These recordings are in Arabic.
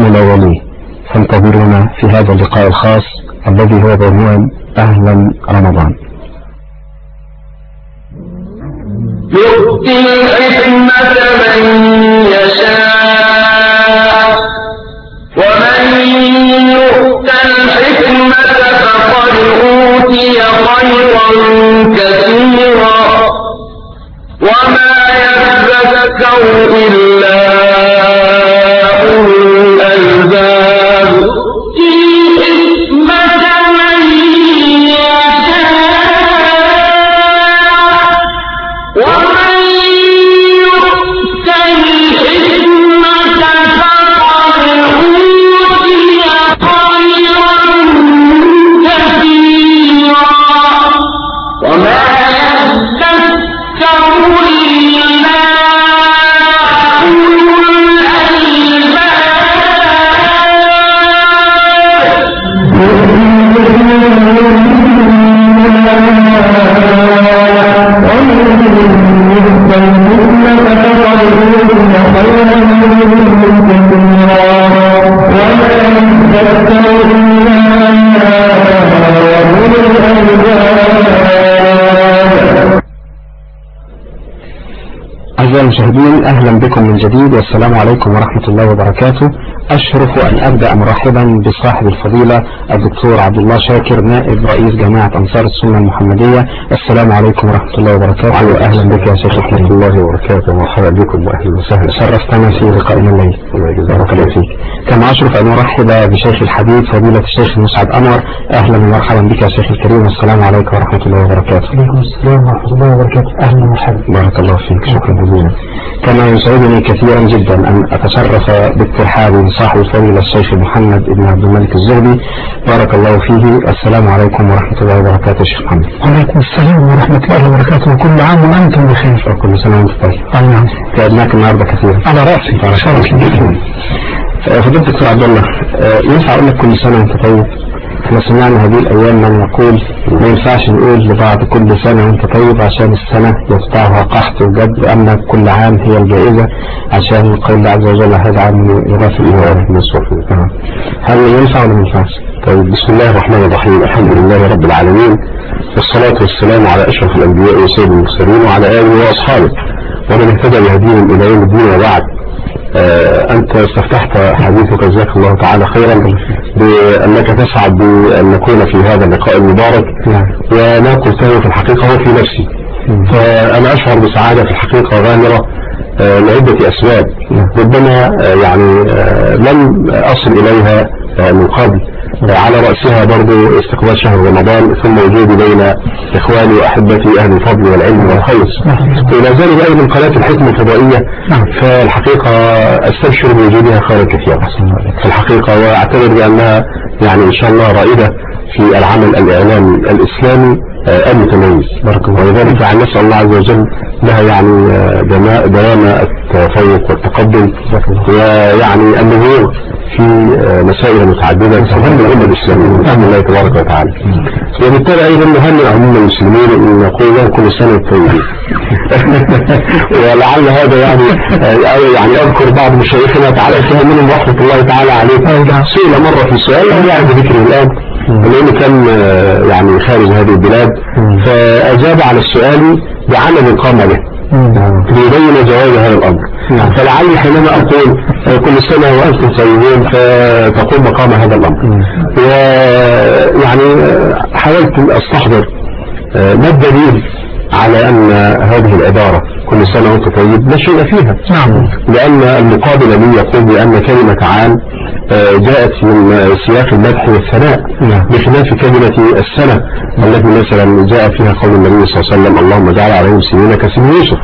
إلى وليه. فانتظرونا في هذا اللقاء الخاص الذي هو بعنوان أهلا رمضان. يؤتي الحكمة من يشاء ومن يؤت الحكمة فقد أوتي خيرا كثيرا وما يذكر إلا أولو الألباب. أعزائي المشاهدين، أهلا بكم من جديد والسلام عليكم ورحمة الله وبركاته. أشرف أن أبدأ مرحبا بصاحب الفضيلة الدكتور عبد الله شاكر، نائب رئيس جماعة أنصار السنة المحمدية. السلام عليكم ورحمة الله وبركاته، وأهلا بك يا شيخ. ورحمة الله وبركاته، مرحبا بكم وأهلا وسهلا. شرفتنا في لقائنا الليل. بارك الله فيك. كما أشرف أن أرحب بشيخ الحبيب فضيلة الشيخ مسعد أنور. أهلا ومرحبا بك يا شيخ الكريم، والسلام عليكم ورحمة الله وبركاته. وعليكم السلام ورحمة الله وبركاته. أهلا ومرحبا. بارك الله فيك، شكرا جزيلا. كما يسعدني كثيرا جدا أن أتشرف بالترحاب صاحب الفضيلة الشيخ محمد بن عبد الملك الزغبي، بارك الله فيه. السلام عليكم ورحمة الله وبركاته شيخ محمد. وعليكم السلام ورحمة الله وبركاته، وكل عام وأنتم بخير. وكل سنة وأنت طيب. أي نعم. تعبناك النهارده كثيرا. على رأسي. شرف لي. فضيلة الدكتور عبد الله، ينفع أقول لك كل سنة وأنت طيب؟ احنا سمعنا هذه الأيام من يقول ما ينفعش نقول لبعض كل سنة وأنت طيب عشان السنة يقطعها قحط وجد، أما كل عام هي الجائزة عشان القول الله عز وجل هذا عام يغفر إليه نصف. هل ينفع ولا ما ينفعش؟ طيب، بسم الله الرحمن الرحيم. الحمد لله رب العالمين، والصلاة والسلام على أشرف الأنبياء وسيد المرسلين وعلى آله وأصحابه ومن اهتدى بهديهم إلى يوم الدين. وبعد، أنت استفتحت حديثك جزاك الله تعالى خيرا بأنك تسعد بأن نكون في هذا اللقاء المبارك، وما قلته في الحقيقة هو في نفسي. فأنا أشعر بسعادة في الحقيقة غامرة لعدة أسباب ربما يعني لم أصل إليها من قبل، على رأسها برضو استقبال شهر رمضان، ثم وجودي بين إخواني وأحبتي أهل الفضل والعلم والخير، وإلى ذلك أيضا قناة الحكمة الفضائية. فالحقيقة أستبشر بوجودها خيرا كثيرا في الحقيقة، وأعتبر بأنها يعني إن شاء الله رائدة في العمل الإعلامي الإسلامي المتميز، ولذلك نسأل الله عز وجل لها يعني دوام التفوق والتقدم، ويعني النبوغ في مسائل متعددة تهم الأمة الإسلامية بإذن الله تبارك وتعالى. وبالتالي أيضا نهنئ عموم المسلمين أن نقول لهم كل سنة طيبين. ولعل هذا يعني أذكر بعض مشايخنا تعالى منهم رحمة الله تعالى عليه، سئل مرة في سؤال لا يعرف ذكره الآن، لأنه كان يعني خارج هذه البلاد، فأجاب على السؤال بعمل قام به ليبين جواز هذا الأمر. فلعلي حينما أقول كل سنة وأنتم طيبين فتقول مقام هذا الأمر. ويعني حاولت أستحضر ما الدليل على أن هذه العبارة كل سنة وأنت طيب لا شيء فيها، لأن المقابل لي يقول بأن كلمة عام جاءت من سياق المدح والثناء، بخلاف كلمة السنة التي مثلا جاء فيها قول النبي صلى الله عليه وسلم اللهم اجعل عليهم سنين كسن يوسف.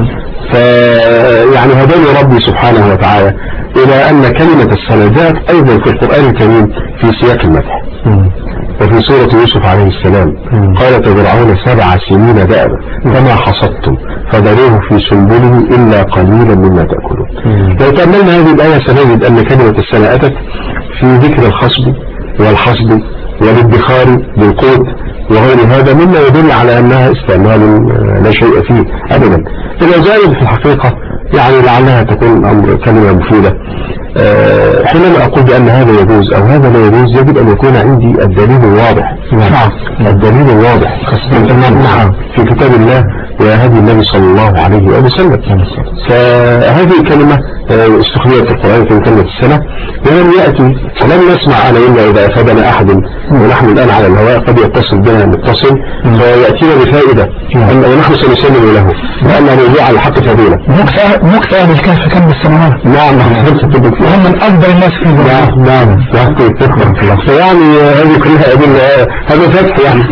فيعني هداني ربي سبحانه وتعالى إلى أن كلمة السنة جاءت أيضا في القرآن الكريم في سياق المدح. وفي سورة يوسف عليه السلام قال تزرعون 7 سنين دأبا فما حصدتم فذروه في سنبله إلا قليلا مما تأكلون. لو تأملنا هذه الآية سنجد أن كلمة السنة أتت في ذكر الخصب والحصد والادخار بالقوت وغير هذا مما يدل على أنها استعمال لا شيء فيه أبدا. إذا زالت في الحقيقة يعني لعلها تكون أمر كلمة مفيدة. حينما أقول بأن هذا يجوز أو هذا لا يجوز يجب أن يكون عندي الدليل الواضح. الدليل الواضح في كتاب الله وهدي النبي صلى الله عليه وسلم. فهذه الكلمة استخدمت في القرآن في كلمة السنة، ولم يأتي ولم نسمع أنا إلا إذا أفادنا أحد ونحن الآن على الهواء قد يتصل بنا متصل فيأتينا بفائدة ونحن سنسلم له لأن نرجع على الحق فضيلة. مكت أهل الكهف كم بالسنوات؟ نعم وهم من أكبر الناس في الوقت. نعم فيعني هذه كلها أدلة هذا فتح يعني.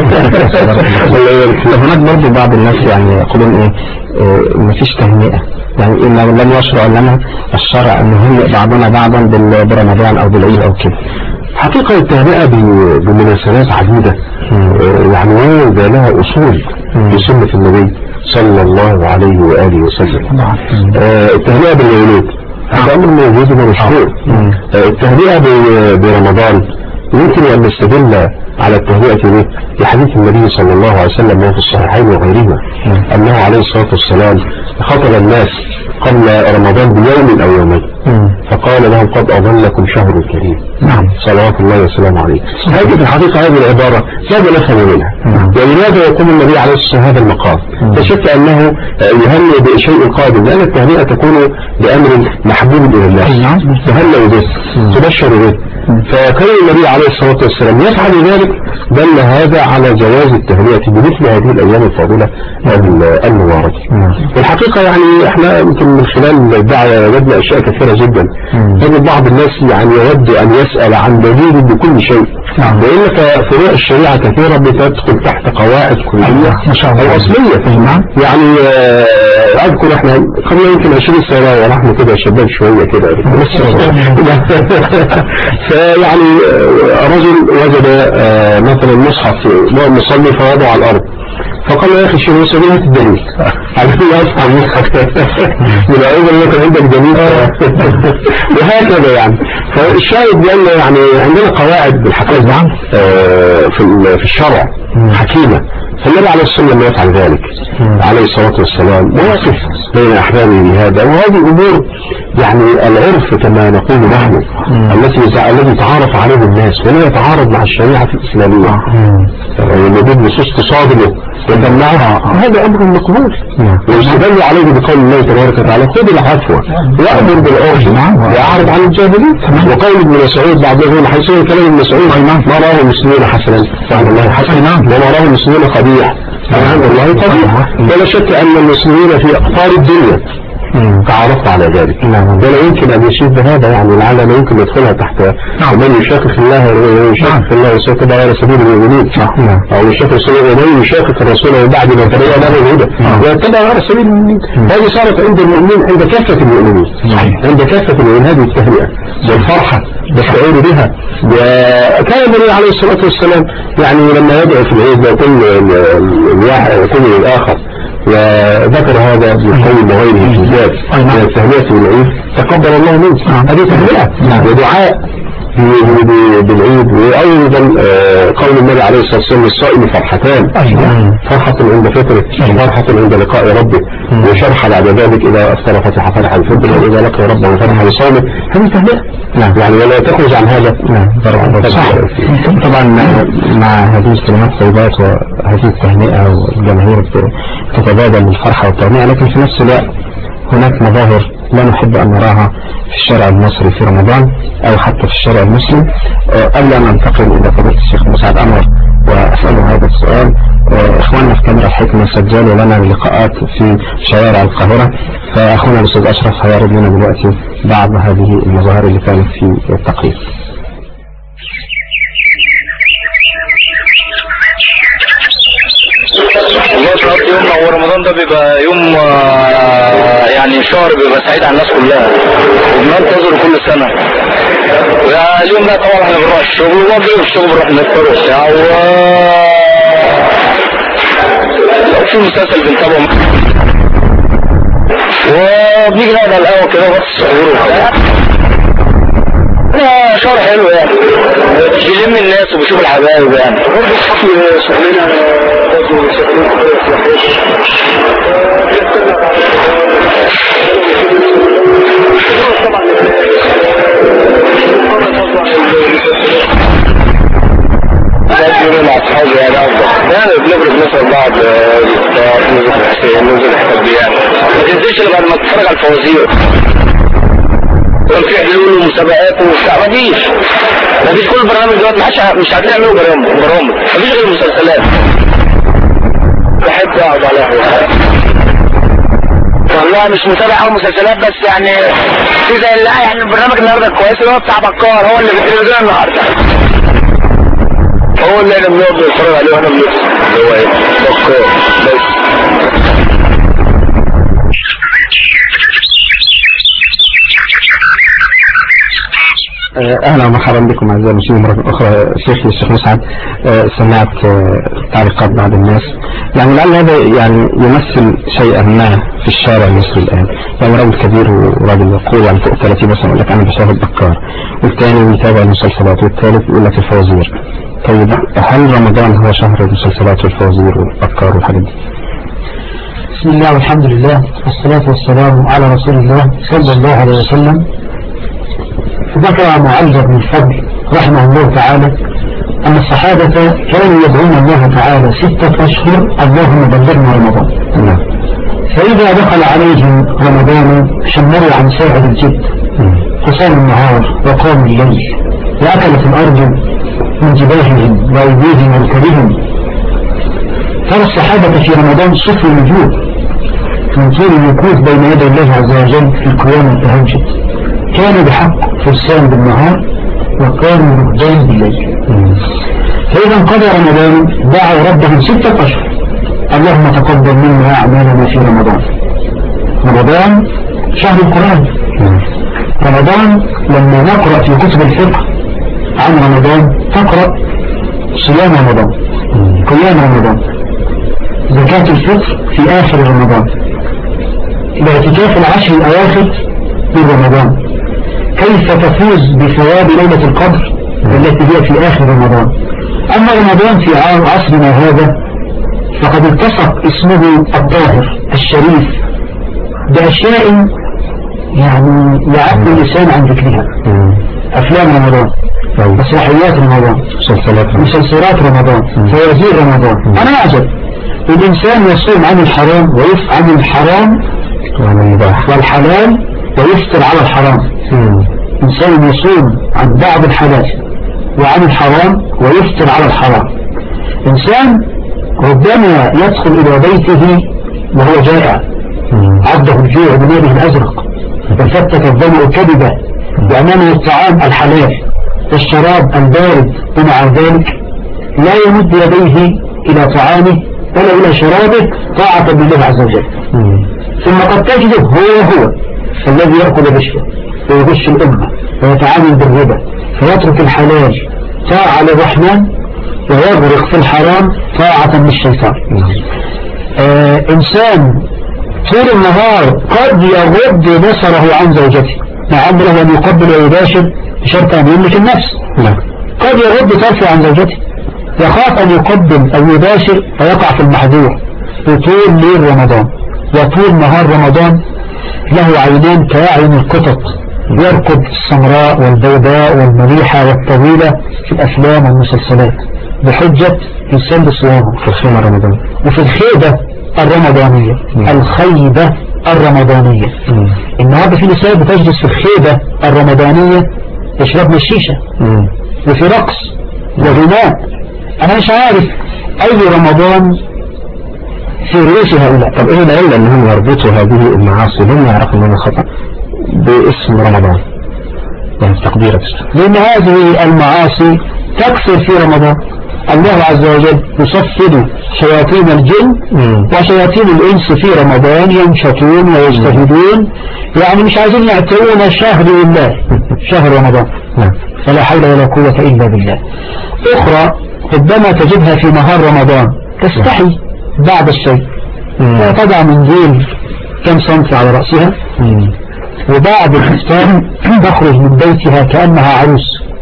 هناك برضو بعض الناس يعني يقولون إيه مفيش تهنئة، يعني إن لم يشرع لنا الشرع أن نهنئ بعضنا بعضا برمضان أو بالعيد أو كده. حقيقة التهنئة بمناسبات عديدة يعني وذا لها أصول في سنة النبي صلى الله عليه وآله وسلم. التهنئة بالمولود هذا أمر موجود ومشهور. التهنئة برمضان يمكن أن نستدل على التهنئة به بحديث النبي صلى الله عليه وسلم وفي الصحيحين وغيرهما أنه عليه الصلاة والسلام خطب الناس قبل رمضان بيوم أو يومين فقال لهم قد أظلكم شهر كريم. صلوات الله وسلامه عليه. هذه في الحقيقة هذه العبارة ماذا نفهم منها؟ ولماذا يقوم النبي عليه الصلاة والسلام هذا المقام؟ لا شك أنه يهنئ بشيء قادم لأن التهنئة تكون بأمر محبوب إلى الله. تهنئ به تبشر به. فكان النبي عليه الصلاة والسلام يفعل ذلك دل هذا على جواز التهنئة بمثل هذه الأيام الفاضلة المباركة. الحقيقة يعني احنا يمكن من خلال الدعوة وجدنا أشياء كثيرة جدا. تجد بعض الناس يعني يود أن يسأل عن دليل بكل شيء، وإنك فروع الشريعة كثيرة بتدخل تحت قواعد كلية أو أصلية. يعني أذكر احنا قبل يمكن 20 سنة ونحن كده شباب شوية كده فيعني رجل وجد مثلا مصحف مصلي فوضعه على الأرض فقال يا أخي شنو سبيلة الدليل عشان يصحى المصحف يبقى أيضا يكون عندك دليل وهكذا يعني. فالشاهد بأن يعني عندنا قواعد بالحقيقة في الشرع حكيمة. فالنبي عليه الصلاة والسلام يفعل ذلك عليه الصلاة والسلام ويقف بين أحبابه بهذا. وهذه أمور يعني العرف كما نقول نحن الذي تعارف عليه الناس ولا يتعارض مع الشريعة الإسلامية ويجب نصوص تصادمه وتمنعها هذا أمر مقبول ويستدل عليه بقول الله تبارك وتعالى خذ العفو وأمر بالعرف وأعرض عن الجاهلين. وقول ابن مسعود بعضهم حيث كلام ابن مسعود ما راه المسلمون حسنا فعل الله حسنا وما راه المسلمون قبيح فعل الله قبيح. ولا شك أن المسلمين في أقطار الدنيا تعرفت على ذلك ولا يمكن أن يشيد بهذا يعني لعل ما يمكن يدخلها تحت ومن يشاقق الله ويشاقق الله وسيتبع على سبيل المؤمنين أو يشاقق ومن يشاقق الرسول من بعد ما تبين له الهدى ويتبع على سبيل المؤمنين. هذه صارت عند المؤمنين عند كافة المؤمنين عند كافة المؤمنين هذه التهنئة والفرحة والشعور بها. وكان النبي عليه الصلاة والسلام يعني لما يدعو في العيد يقول الواحد يقول للآخر وذكر هذا بالقول وغيره في الذات من التهنئة بالعيد تقبل الله منك. هذه تهنئة ودعاء بالعيد. وأيضا قول النبي عليه الصلاة والسلام للصائم فرحتان فرحة عند فطره وفرحة عند لقاء ربه وشرح بعد ذلك إذا أفطر فتح فرح الفطر وإذا لقى ربه فرح لصومه. هذه تهنئة يعني ولا تخرج عن هذا. طبعا مع هذه الكلمات الطيبات وهذه التهنئة والجماهير تتبادل الفرحة والتهنئة لكن في نفس الوقت هناك مظاهر لا نحب أن نراها في الشارع المصري في رمضان أو حتى في الشارع المسلم. قبل أن ننتقل إلى فضيلة الشيخ مسعد أنور وأسأله هذا السؤال إخواننا في كاميرا الحكمة سجلوا لنا لقاءات في شوارع القاهرة فأخونا الأستاذ أشرف هيعرض لنا دلوقتي بعض هذه المظاهر اللي كانت في التقرير. والله يومنا هو رمضان ده بيبقى يوم يعني شهر بيبقى سعيد على الناس كلها وبننتظره كل سنة. واليوم ده طبعا احنا بنروح الشغل وما بنروح الشغل بنروح نفطر وبتاع لو في مسلسل بنتابعه وبنيجي نقعد على القهوة كده وقت السحور وبتاع. شهر حلو يعني مش بيلم الناس وبيشوف الحبايب يعني. برضه بحكم شغلنا برضه بيقولوا مع اصحابي يعني افضل يعني بنبرز مثلا بعض ننزل الحسين ننزل الحتت دي يعني ما تنزلش الا بعد ما تتفرج على الفوازير كان في حلول ومسابقات وبتاع مفيش كل البرامج دلوقتي مش هتعملوا برامج مفيش غير المسلسلات بحب اقعد على قهوه والله مش متابع او مسلسلات بس يعني في زي لا يعني البرنامج النهارده كويس اللي هو بتاع بكار هو اللي في التلفزيون النهارده هو اللي انا بنقعد نتفرج عليه وانا بنفسي اللي هو ايه بكار بس. اهلا ومرحبا بكم اعزائي المشاهدين مرة اخرى. شيخي الشيخ مسعد سمعت تعليقات بعض الناس يعني لعل هذا يعني يمثل شيئا ما في الشارع المصري الان. يعني راجل كبير وراجل يقول يعني فوق 30 مثلا يقول لك انا بشاهد بكار، والثاني يتابع المسلسلات، والثالث يقول لك الفوازير. طيب هل رمضان هو شهر المسلسلات والفوازير والبكار والحاجات دي؟ بسم الله والحمد لله والصلاة والسلام على رسول الله صلى الله عليه وسلم. ذكر معلق بن الفضل رحمه الله تعالى أن الصحابة كانوا يدعون الله تعالى 6 أشهر اللهم بلغنا رمضان. فإذا دخل عليهم رمضان شمروا عن ساعد الجد فصام النهار وقاموا الليل وأكلت الأرض من جباههم وأيديهم وركبهم. ترى الصحابة في رمضان صفر الوجود من طول الوقوف بين يدي الله عز وجل في القيام والتهجد. كانوا بحق فرسان بالنهار وكانوا رهبان بالليل. فإذا انقضى رمضان دعوا ربهم 6 أشهر اللهم تقبل منا أعمالنا في رمضان. رمضان شهر القرآن. رمضان لما نقرأ في كتب الفقه عن رمضان تقرأ صيام رمضان، قيام رمضان، زكاة الفطر في آخر رمضان، الاعتكاف العشر الأواخر من رمضان، كيف تفوز بثواب ليلة القدر التي هي في آخر رمضان. أما رمضان في عصرنا هذا فقد التصق اسمه الطاهر الشريف بأشياء يعني يعد اللسان عن ذكرها. أفلام رمضان، مسرحيات رمضان، مسلسلات رمضان، فوازير رمضان. أنا أعجب الإنسان يصوم عن الحرام ويفعل الحرام والحلال ويفطر على الحرام. إنسان يصوم عن بعض الحلال وعن الحرام ويفطر على الحرام. إنسان ربما يدخل إلى بيته وهو جائع عده الجوع بناره الأزرق وفتت الظمأ كبده وأمامه الطعام الحلال والشراب البارد، ومع ذلك لا يمد يديه إلى طعامه ولا إلى شرابه طاعة بالله عز وجل. ثم قد تجده هو الذي يأكل رشوة ويغش الأمة ويتعامل بالربا فيترك الحلال طاعة للرحمن ويغرق في الحرام طاعة للشيطان. إنسان طول النهار قد يغض بصره عن زوجته مع أمره أن يقبل ويباشر بشرط أن يملك النفس. قد يغض طرفه عن زوجته يخاف أن يقبل أو يباشر فيقع في المحظور. وطول ليل رمضان وطول نهار رمضان له عينان كأعين القطط يركض السمراء والبيضاء والمليحة والطويلة في الأفلام والمسلسلات بحجة يسل صيامه في الخيمة الرمضانية وفي الخيبة الرمضانية. الخيبة الرمضانية. النهاردة في نساء بتجلس في الخيبة الرمضانية يشربن الشيشة وفي رقص وغناء. أنا مش عارف أي رمضان في رؤوس هؤلاء. طب إيه العلة أنهم يربطوا هذه المعاصي هم يعرفوا أنها خطأ باسم رمضان؟ يعني في تقديرك لأن هذه المعاصي تكثر في رمضان. الله عز وجل يصفد شياطين الجن وشياطين الإنس في رمضان ينشطون ويجتهدون، يعني مش عايزين يعتبرون شهر لله شهر رمضان. فلا حول ولا قوة إلا بالله. أخرى ربما تجدها في نهار رمضان تستحي بعد الشيء وتضع منزيل كم سنتي على رأسها وبعد الإفطار تخرج من بيتها كأنها عروس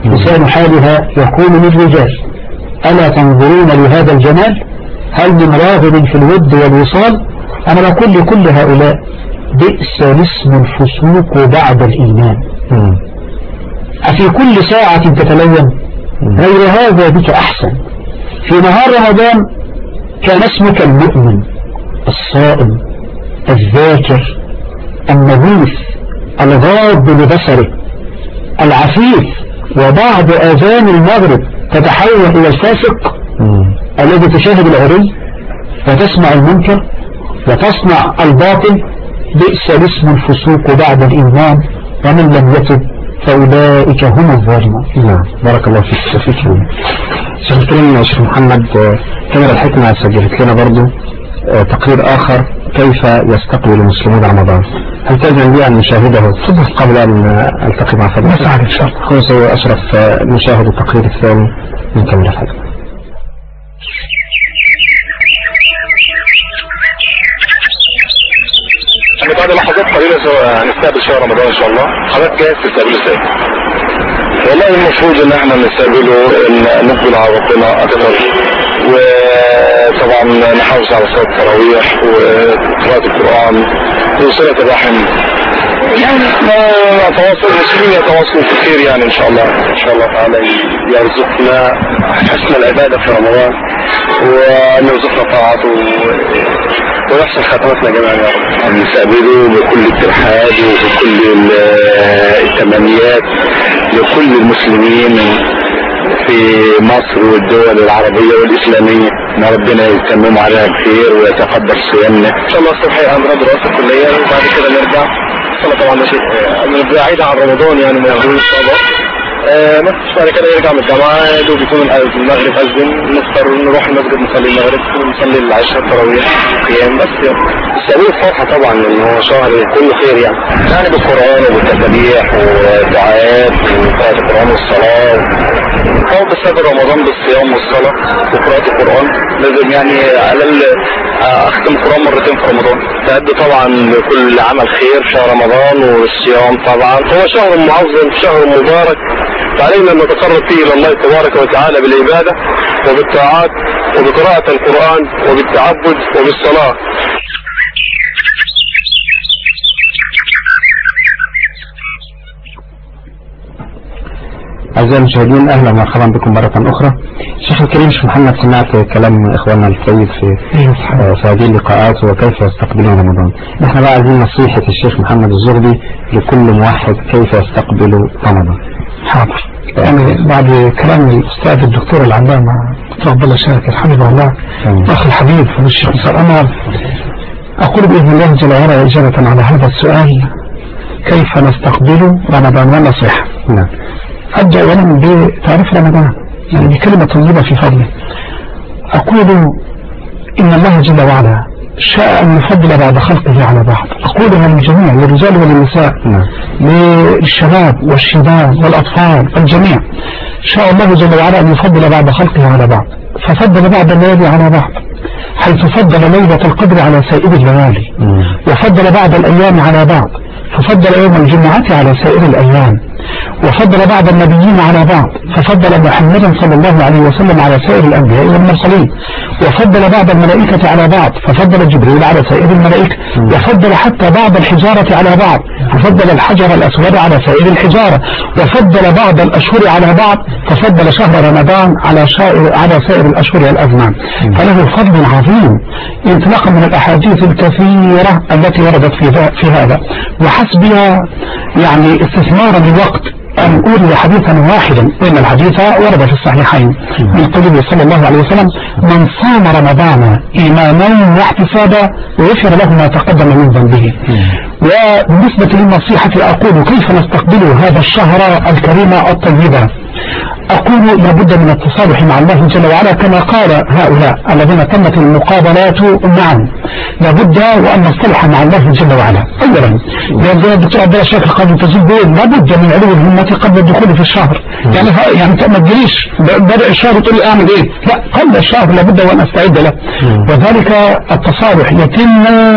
لسان حالها يقول للرجال ألا تنظرون لهذا الجمال؟ هل من راغب في الود والوصال؟ أنا بقول لكل هؤلاء بئس الاسم الفسوق بعد الإيمان. أفي كل ساعة تتلون؟ غير هذا بك أحسن. في نهار رمضان كان اسمك المؤمن الصائم الذاكر النظيف الغاض لبصره العفيف، وبعد آذان المغرب تتحول إلى الفاسق الذي تشاهد العري وتسمع المنكر وتصنع الباطل. بئس الاسم الفسوق بعد الإيمان، ومن لم يتب فأولئك هم الظالمون. بارك الله فيك. شيخ الكريم يا شيخ محمد، كاميرا الحكمة سجلت لنا برضو تقرير آخر كيف يستقبل المسلمون رمضان. هل تأذن لي أن نشاهده قبل أن ألتقي مع فضلك؟ نسعد إن شاء الله. أخونا أشرف نشاهد التقرير الثاني من كاميرا الحكمة. بعد لحظات قليلة هنستقبل شهر رمضان إن شاء الله. حضرتك جاهز تستقبله ازاي؟ والله المفروض إن احنا نستقبله إن نقبل على ربنا أكثر، وطبعا نحافظ على صلاة التراويح وقراءة القرآن وصلة الرحم، يعني تواصل المسلمين يتواصلوا في خير يعني إن شاء الله. إن شاء الله تعالى يرزقنا حسن العبادة في رمضان، وأن يرزقنا طاعته ويحسن خاتمتنا جميعا يا رب. نستقبله بكل الترحاب وبكل التمنيات لكل المسلمين في مصر والدول العربية والإسلامية، ان ربنا يتمم عليها بخير ويتقبل صيامنا. ان شاء الله الصبح عندنا دراسة كلية، وبعد كده نرجع صلاة. طبعا ده شيء بعيد عن رمضان يعني ما يقولوش طبعا. بعد كده يرجع من الجامعة دوب يكون المغرب أذن، نفطر نروح المسجد نصلي المغرب ونصلي العشاء التراويح قيام بس يعني. السبيل فرحة طبعا لأن هو شهر كله خير يعني بالقرآن وبالتسبيح والدعاءات وقراءة القرآن والصلاة. هو بسبب رمضان بالصيام والصلاة وقراءة القرآن لازم يعني على أختم القرآن مرتين في رمضان. تأدي طبعا لكل عمل خير شهر رمضان، والصيام طبعا هو شهر معظم شهر مبارك، فعلينا أن نتقرب فيه إلى الله تبارك وتعالى بالعبادة وبالطاعات وبقراءة القرآن وبالتعبد وبالصلاة. أعزائي المشاهدين، أهلا ومرحبا بكم مرة أخرى. شيخ الكريم شيخ محمد، سمعت كلام إخواننا الطيب في هذه اللقاءات وكيف يستقبلون رمضان. نحن بقى عايزين نصيحة الشيخ محمد الزغبي لكل موحد كيف يستقبل رمضان. حاضر. يعني بعد كلام الأستاذ الدكتور العلامة دكتور عبد الله شاكر حفظه الله أخي الحبيب الشيخ مصطفى أنور، أقول بإذن الله جل وعلا إجابة على هذا السؤال كيف نستقبل رمضان والنصيحة. نعم. أبدأ أولا بتعريف رمضان، يعني بكلمة طيبة في فضله. أقول إن الله جل وعلا شاء أن يفضل بعض خلقه على بعض. أقولها للجميع، للرجال وللنساء، للشباب والشباب والأطفال والجميع. شاء الله جل وعلا أن يفضل بعض خلقه على بعض، ففضل بعض الليالي على بعض، حيث فضل ليلة القدر على سائر الليالي، وفضل بعض الأيام على بعض، ففضل يوم الجمعة على سائر الأيام، وفضل بعض النبيين على بعض، ففضل محمدا صلى الله عليه وسلم على سائر الأنبياء والمرسلين، وفضل بعض الملائكة على بعض، ففضل جبريل على سائر الملائكة، وفضل حتى بعض الحجارة على بعض، ففضل الحجر الأسود على سائر الحجارة، وفضل بعض الأشهر على بعض، ففضل شهر رمضان على سائر الأشهر والأزمان. فله فضل عظيم انطلاقا من الأحاديث الكثيرة التي وردت في هذا. وحسبها يعني استثمارا للوقت أن أورد حديثا واحدا، إن الحديث ورد في الصحيحين من قوله صلى الله عليه وسلم: من صام رمضان إيمانا واحتسابا غفر له ما تقدم من ذنبه. وبالنسبة للنصيحة أقول كيف نستقبل هذا الشهر الكريم الطيب. أقول لابد من التصالح مع الله جل وعلا كما قال هؤلاء الذين تمت المقابلات معهم، لابد وأن نصطلح مع الله جل وعلا. أولا يا دكتور عبد الله شاكر قبل تزيد لابد من علو الهمة قبل الدخول في الشهر. يعني ما تجريش بدأ الشهر تقول لي أعمل إيه، لا، قبل الشهر لابد وأن أستعد له. وذلك التصالح يتم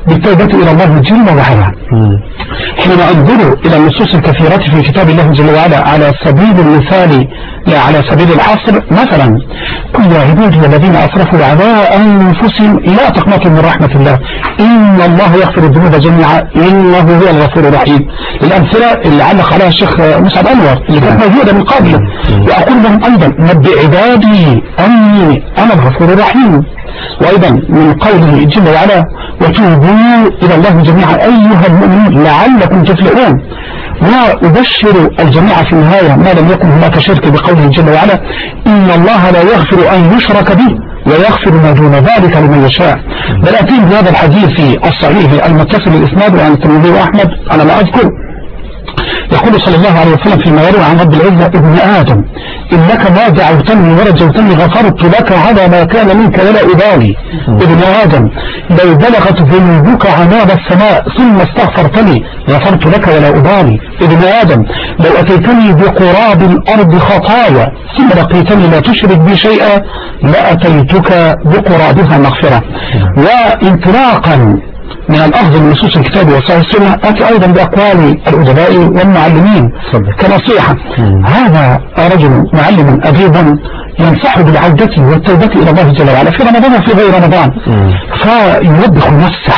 بالتوبة إلى الله جل وعلا. حينما انظروا إلى النصوص الكثيرة في كتاب الله جل وعلا على سبيل المثال لا على سبيل الحصر، مثلا قل يا عبادي الذين أسرفوا على أنفسهم لا تقنطوا من رحمة الله إن الله يغفر الذنوب جميعا إنه هو الغفور الرحيم. الأمثلة اللي علق عليها الشيخ مسعد أنور اللي كانت موجودة من قبل. وأقول لهم أيضا نبئ عبادي أني أنا الغفور الرحيم. وأيضا من قوله جل وعلا وتوبوا إلى الله جميعا أيها المؤمنون لعلكم تفلحون. وأبشر الجميع في النهاية ما لم يكن هناك شرك بقوله جل وعلا إن الله لا يغفر أن يشرك به ويغفر ما دون ذلك لمن يشاء. بل أتيت بهذا الحديث الصحيح المتصل الإسناد عن الترمذي وأحمد على ما أذكر يقول صلى الله عليه وسلم فيما يروي عن رب العزة ابن آدم إنك ما دعوتني ورجوتني غفرت لك على ما كان منك ولا أبالي. ابن آدم لو بلغت ذنوبك عنان السماء ثم استغفرتني غفرت لك ولا أبالي. ابن آدم لو أتيتني بقراب الأرض خطايا ثم لقيتني لا تشرك بي شيئا لأتيتك بقرابها مغفرة. وانطلاقا من الأخذ من نصوص الكتاب وصحيح السنة أتي أيضا بأقوال الأدباء والمعلمين كنصيحة. هذا رجل معلم أديب ينصح بالعودة والتوبة إلى الله جل وعلا في رمضان وفي غير رمضان، فيوبخ نفسه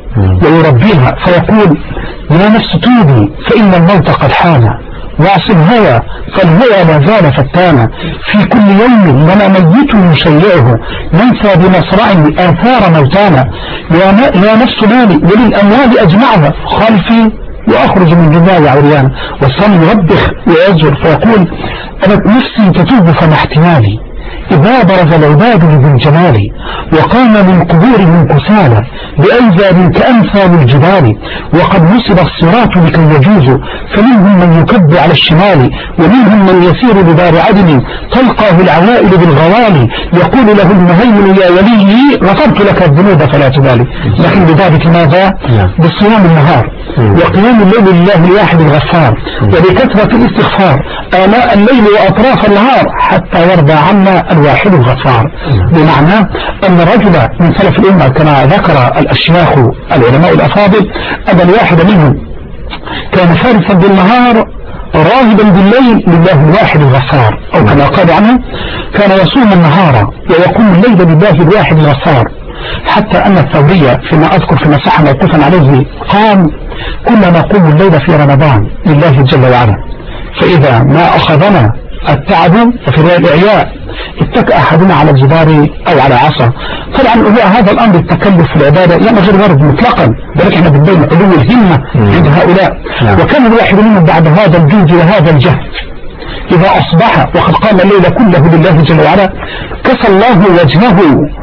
ويربيها فيقول يا نفس توبي فإن الموت قد حان واعص الهوى فالهوى لا زال فتانا في كل يوم لنا ميت نشيعه ننسى بمصرع آثار موتانا يا نفس مالي وللأموال أجمعها خلفي وأخرج من دنياي عريانا. والصالح يوبخ ويزجر فيقول أبت نفسي تتوب فما احتمالي إذا برز العباد لذي الجمال وقام من قبورهم كسالى بأنزال كأمثال الجبال وقد نصب الصراط لكي يجوز فمنهم من يكب على الشمال ومنهم من يسير بدار عدن تلقاه العوائل بالغوالي يقول له المهيمن يا ولي غفرت لك الذنوب فلا تبالي. لكن بذلك ماذا؟ بصيام النهار وقيام الليل لله الواحد الغفار وبكثرة الاستغفار آلاء الليل وأطراف النهار حتى يرضى عنا الواحد الغفار. بمعنى أن الرجل من سلف الأمة كما ذكر الأشياخ العلماء الأفاضل أن الواحد منهم كان فارسا بالنهار راهبا بالليل لله الواحد الغفار، أو كما قال عنه كان يصوم النهار ويقوم الليل لله الواحد الغفار. حتى أن الثورية فيما أذكر في مساحة موقوفا عليه قام كنا نقوم الليل في رمضان لله جل وعلا فإذا ما أخذنا التعب وفي الإعياء اتكأ أحدنا على الجدار أو على عصا. طبعا هو هذا الأمر التكلف في العبادة يعني غير وارد مطلقا، بل احنا بنبين علو الهمة عند هؤلاء. وكان الواحد منهم بعد هذا الجهد وهذا الجهد إذا أصبح وقد قام الليل كله لله جل وعلا كسى الله وجهه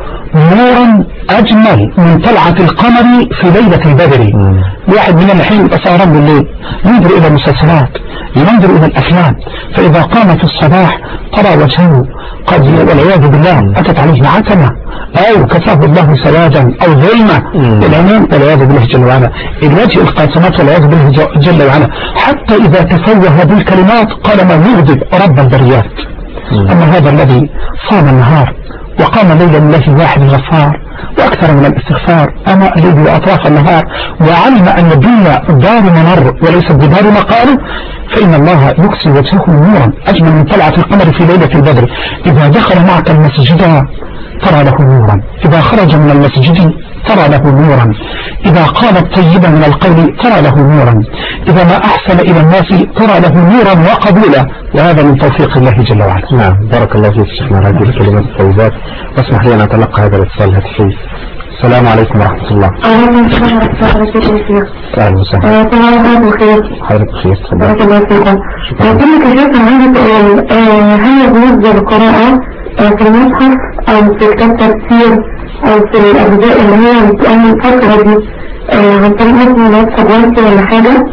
نورا أجمل من طلعة القمر في ليلة البدر. واحد من الحين سهران بالليل ينظر إلى المسلسلات ينظر إلى الأفلام فإذا قام في الصباح ترى وجهه قد والعياذ بالله أتت عليه عتمة أو كتاب الله سوادا أو ظلمة العموم والعياذ بالله جل وعلا. الوجه القاسمات والعياذ بالله جل وعلا حتى إذا تفوه بالكلمات قال ما يغضب رب البريات. أما هذا الذي صام النهار وقام ليلا لله الواحد الغفار وأكثر من الاستغفار أماء الليل وأطراف النهار وعلم أن الدنيا دار ممر وليست بدار مقال فإن الله يكسي وجهه نورا أجمل من طلعة القمر في ليلة البدر. إذا دخل معك المسجد ترى له نورا إذا خرج من المسجد ترى له نورا إذا قال الطيب من القول ترى له نورا إذا ما أحسن إلى الناس ترى له نورا وقبولا وهذا من توفيق الله جل وعلا. نعم بارك الله فيك شيخنا هذه الكلمات الطيبات. واسمح لي أن أتلقى هذا الاتصال الهاتفي. السلام عليكم ورحمة الله. وعليكم السلام ورحمة الله وبركاته. أهلا وسهلا. تمام بخير. حضرتك بخير تفضل. بارك الله فيكم. كنت كشفت عندي سؤال هل يجوز القراءة في المصحف أو في كتاب تفسير أو في الأجزاء اللي هي بتقوم الفترة دي عن طريق مثل الواتساب ولا حاجة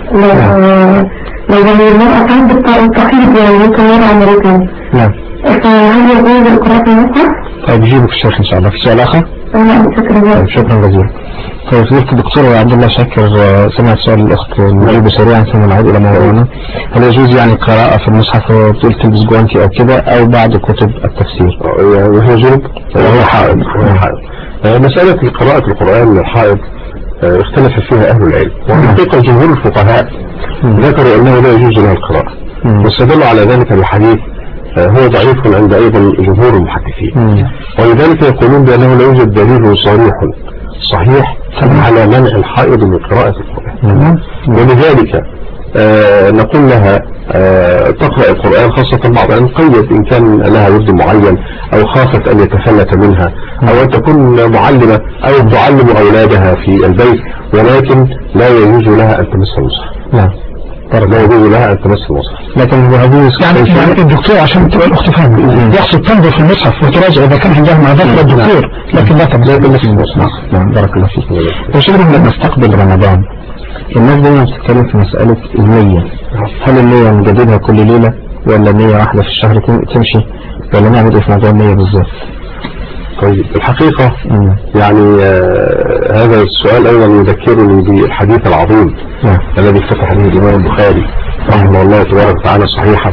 لو زي المرأة كانت بالتقييد يعني ممكن مرة مرتين. نعم. فهل يجوز القراءة في المصحف؟ طيب يجيبك الشيخ إن شاء الله. في سؤال آخر؟ شكرا جزيلا. طيب فضيلة الدكتور عبد الله شاكر سمع سؤال الأخت نجيبه سريعا ثم نعود إلى موضوعنا. هل يجوز يعني قراءة في المصحف وبتقول تلبس جوانتي أو كده أو بعض كتب التفسير؟ وهي جنب وهي حائض. مسألة قراءة القرآن للحائض اختلف فيها أهل العلم، والحقيقة جمهور الفقهاء ذكروا أنه لا يجوز لها القراءة، واستدلوا على ذلك بحديث هو ضعيف عند أيضا جمهور المحدثين، ولذلك يقولون بأنه لا يوجد دليل صحيح على منع الحائض من قراءة القرآن، ولذلك نقول لها تقرأ القرآن، خاصة بعض أن قيد إن كان لها ورد معين أو خافت أن يتفلت منها أو أن تكون معلمة أو تعلم أولادها في البيت، ولكن لا يجوز لها أن تمس المصحف. لا يجوز لها أن تمس المصحف. لكن هذه يعني الدكتور عشان تبقى الأخت فاهمة يقصد تنظر في المصحف وتراجع إذا كان عندها مع ذلك الدكتور، لكن لا تمس المصحف. نعم بارك الله فيك. وشغل لما نستقبل رمضان الناس دايما بتتكلم في مسألة النية، هل النية نجددها كل ليلة ولا نية واحدة في الشهر تمشي، ولا نعمل ايه في موضوع النية بالذات؟ طيب الحقيقة يعني هذا السؤال أيضا يذكرني بالحديث العظيم الذي افتتح به الإمام البخاري رحمه الله تبارك وتعالى صحيحه،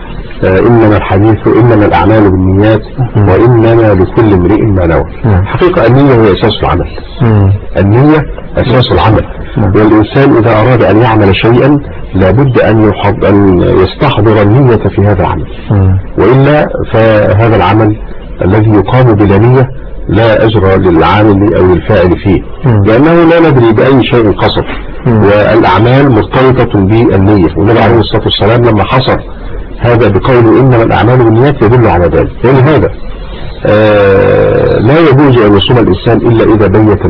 إنما الأعمال بالنيات وإنما لكل امرئ ما نوى. حقيقة النية هي أساس العمل، النية أساس العمل، والإنسان إذا أراد أن يعمل شيئا لابد أن يستحضر النية في هذا العمل، وإلا فهذا العمل الذي يقام بلا نية لا أجر للعامل أو الفاعل فيه، لأنه لا ندري بأي شيء قصد، والأعمال مرتبطة بالنية، والنبي عليه الصلاة والسلام لما حصر هذا بقوله إنما الأعمال بالنيات يدل على ذلك، ولهذا لا يجوز أن يصوم الإنسان إلا إذا بيت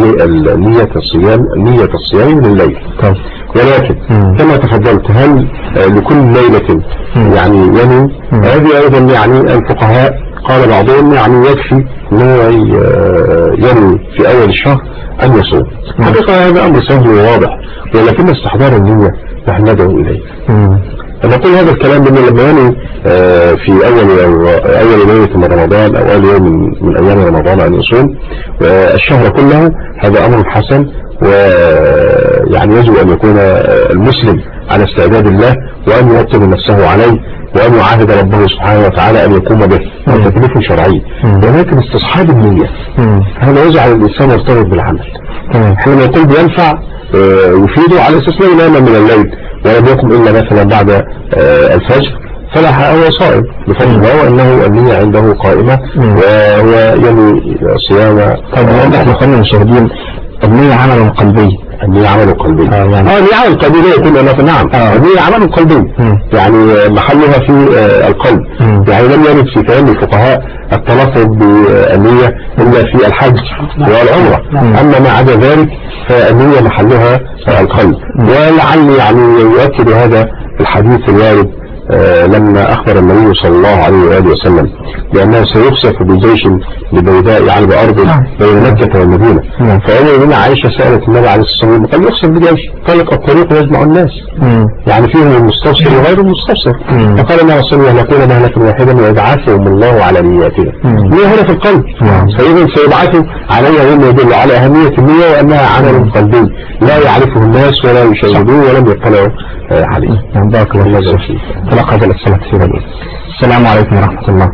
نية الصيام من الليل. ولكن كما تفضلت هل لكل ليلة يعني ينوي؟ هذه أيضا يعني الفقهاء قال بعضهم يعني يكفي أنه ينوي في أول الشهر أن يصوم. حقيقة هذا أمر سهل وواضح، ولكن استحضار النية نحن ندعو إليه. نقول هذا الكلام لأنه لما ينوي في أول ليلة من رمضان أو أول يوم من أيام رمضان أن يصوم الشهر كله، هذا أمر حسن، ويعني يجب أن يكون المسلم على استعداد الله وأن يوطن نفسه عليه وأن يعاهد ربه سبحانه وتعالى أن يقوم به تكليف شرعي، ولكن استصحاب النية هذا يجعل الإنسان يرتبط بالعمل. حينما يقول بينفع يفيده على أساس لا ينام من الليل ولم يقم إلا مثلا بعد الفجر فلا هو صائم بفضل الله، وأنه النية عنده قائمة وهو ينوي صيام. طيب احنا قلنا المشاهدين النية عمل قلبي، النية عمل قلبي يعني النية عمل قلبي لا يكون أنا نعم النية عمل قلبي يعني محلها في القلب، يعني لم يرد في كلام الفقهاء التلفظ بالنية إلا في الحج والعمرة، أما ما عدا ذلك فالنية محلها القلب. ولعل يعني يؤكد هذا الحديث الوارد لما أخبر النبي صلى الله عليه وآله وسلم بأنه سيخسف بجيش لبيداء يعني بأرض بين مكة والمدينة، فأول هنا عائشة سألت النبي عليه الصلاة والسلام قال يخسف بجيش طلق الطريق ويجمع الناس، يعني فيهم المستبصر وغير المستبصر، فقال النبي صلى الله عليه وسلم نكون مهلة واحدة ويبعثهم الله على نياتنا. النية هنا في القلب، فإذا سيبعثوا عليها مما يدل على أهمية النية وأنها عمل قلبي لا يعرفه الناس ولا يشاهدوه ولم يطلعوا عليه. بارك الله فيك. تلقى الاتصالات في بالي. السلام عليكم ورحمة الله.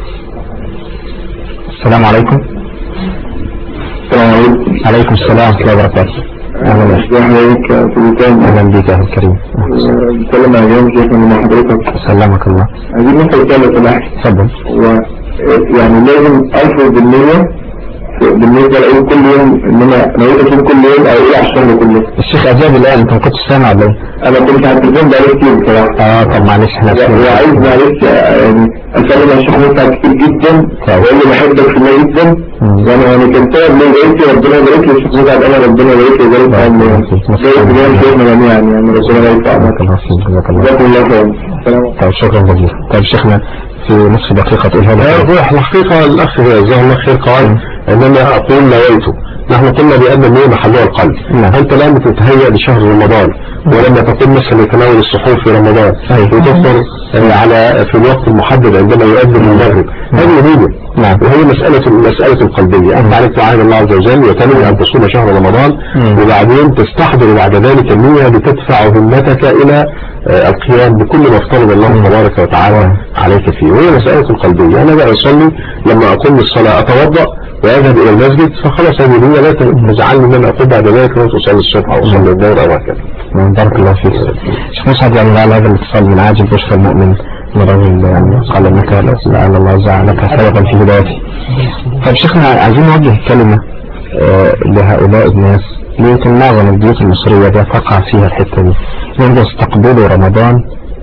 السلام عليكم. السلام عليكم. عليكم السلام ورحمة الله وبركاته. أهلا بك. أهلا بك أهل الكريم. بتكلم عن يوم شيخنا من حضرتك. سلامك الله. عايزين نسأل سؤال سماح. تفضل. يعني لازم ألفظ بالنية بالنسبة لأقول كل يوم إن أنا نويت أصوم كل يوم أو إيه عشان كل يوم. الشيخ أجاب الآن أنت ما كنتش سامع ولا إيه؟ أنا كنت على التليفون بقالي كتير بصراحة. طب معلش إحنا وعايز معلش يعني أسأل الشيخ متعب كتير جدا وأقول له بحبك في الله جدا، يعني كنت من بقيتي ربنا يبارك لي الشيخ متعب أنا ربنا يبارك لي ويبارك في عمري يعني شيخنا جميعا يعني ربنا يبارك في عمرك. جزاكم الله خير. طيب شكرا جزيلا. طيب شيخنا في نصف دقيقة تقول هذا الحقيقة الأخ جزاه الله خير قال إنما أقول نويته. نحن قلنا بأن النية محلها القلب. أنت الآن بتتهيأ لشهر رمضان ولما تقول مثلا يتناول السحور في رمضان وتفطر على في الوقت المحدد عندما يؤذن المغرب، هذه نية. نعم. وهي مسألة القلبية. أنت عليك وعهد الله عز وجل وتنوي أن تصوم شهر رمضان وبعدين تستحضر بعد ذلك النية لتدفع همتك إلى القيام بكل ما افترض الله تبارك وتعالى عليك فيه، وهي مسألة القلبية. أنا بقى أصلي لما أقوم الصلاة أتوضأ وأذهب إلى المسجد، فخلاص هذه النية لا تجعلني من أن أقول بعد ذلك وأن أصلي الصبح أو أصلي الظهر أو هكذا. بارك الله فيك. شيخ مسعد، يعني على هذا الاتصال من عاجل بشرى المؤمن الرجل يعني قال انك لعل الله جعلك سببا في هدايته. طيب شيخنا، عايزين نوجه كلمة لهؤلاء الناس اللي يمكن معظم البيوت المصرية تقع فيها الحتة دي، يرجع يستقبلوا رمضان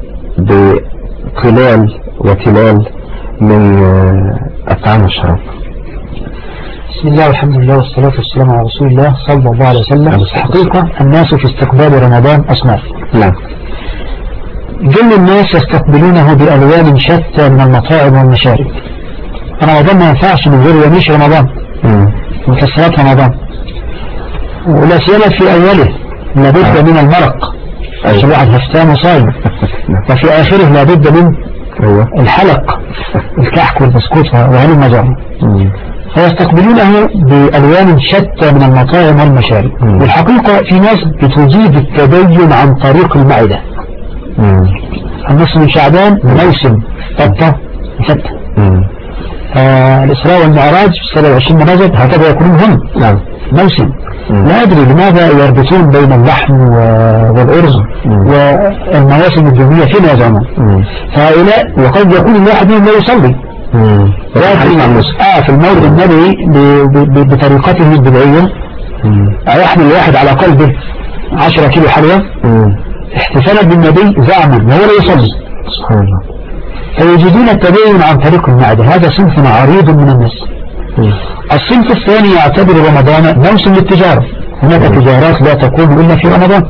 بقلال وتلال من الطعام والشراب. بسم الله والحمد لله والصلاة والسلام على رسول الله صلى الله عليه وسلم. الحقيقة الناس في استقبال رمضان أصناف. نعم. جل الناس يستقبلونه بألوان شتى من المطاعم والمشارب. رمضان ما ينفعش من غير يميش رمضان، مكسرات رمضان، ولا سيما في أوله لابد من المرق عشان الواحد هفتان وصايم، وفي آخره لابد من الحلق، الكحك والبسكوت وهل المجال. فيستقبلونه بألوان شتى من المطاعم والمشارب. والحقيقة في ناس بتزيد التدين عن طريق المعدة. النص من شعبان موسم فتة وفتة. الإسراء والمعراج 27 رجب هكذا يكونون هم موسم. لا أدري لماذا يربطون بين اللحم والأرز والمواسم الدينية فيما يزعمون. فهؤلاء وقد يكون الواحد منهم لا يصلي في المورد النبوي بطريقته البدعية، يحمل الواحد على قلبه 10 كيلو حلوى احتفالا بالنبي زعما وهو لا يصلي. سبحان الله. فيجدون التدين عن طريق المعدة. هذا صنف عريض من الناس. الصنف الثاني يعتبر رمضان موسم للتجارة. هناك تجارات لا تكون إلا في رمضان،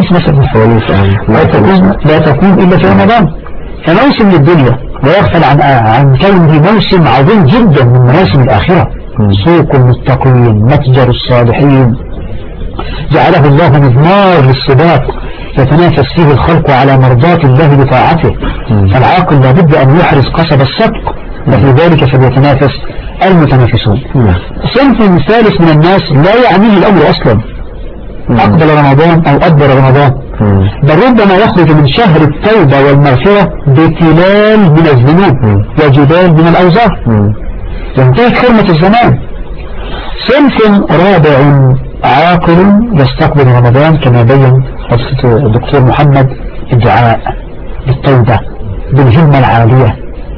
لا تكون إلا في رمضان، فموسم للدنيا ويغفل عن كونه موسم عظيم جدا من مواسم الآخرة. سوق المتقين، متجر الصالحين، جعله الله مضمار للسباق يتنافس فيه الخلق على مرضات الله بطاعته. فالعاقل لابد أن يحرز قصب السبق، وفي ذلك فليتنافس المتنافسون. صنف ثالث من الناس لا يعنيه الأمر أصلا، أقبل رمضان أو أدبر رمضان، بل ربما يخرج من شهر التوبة والمغفرة بتلال من الذنوب وجبال من الأوزار، ينتهك حرمة الزمان. صنف رابع عاقل يستقبل رمضان كما بين الدكتور محمد الدعاء بالتوبة، بالهمة العالية،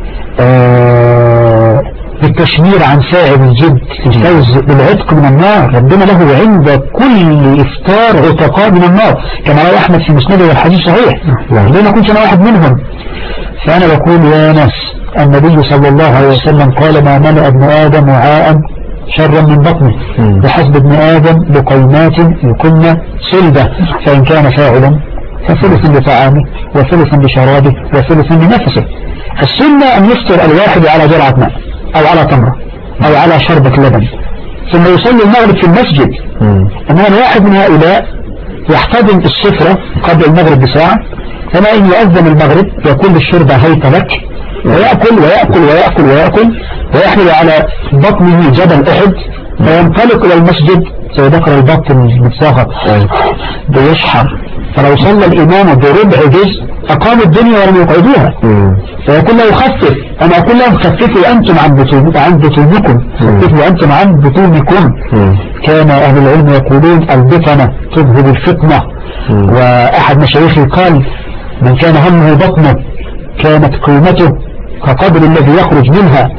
بالتشمير عن ساعد الجد، الفوز بالعتق من النار. ربنا له عند كل إفطار عتقاء من النار كما روى أحمد في مسنده والحديث صحيح. لأن كنت أنا واحد منهم. فأنا بقول يا ناس، النبي صلى الله عليه وسلم قال ما ملأ ابن آدم وعاء شرا من بطنه بحسب ابن آدم بقيمات يكن صلبة، فإن كان فاعلا فثلث لطعامه وثلث لشرابه وثلث لنفسه. السنة أن يفطر الواحد على جرعة ماء أو على تمرة أو على شربة لبن ثم يصلي المغرب في المسجد. أما الواحد من هؤلاء يحتضن السفرة قبل المغرب بساعة، فما إن يؤذن المغرب يقول للشربة هيت لك، ويأكل ويأكل ويأكل ويأكل ويحمل على بطنه جبل أحد وينطلق إلى المسجد زي ذكر البطن المتساقط بيشحر. فلو صلى الإمام بربع جزء أقاموا الدنيا ولم يقعدوها. فيقول له خفف، أنا أقول لهم خففوا أنتم عن بطونكم، خففوا أنتم عن بطونكم. كان أهل العلم يقولون البطنة تذهب الفطنة. وأحد مشايخي قال من كان همه بطنه كانت قيمته كقدر الذي يخرج منها،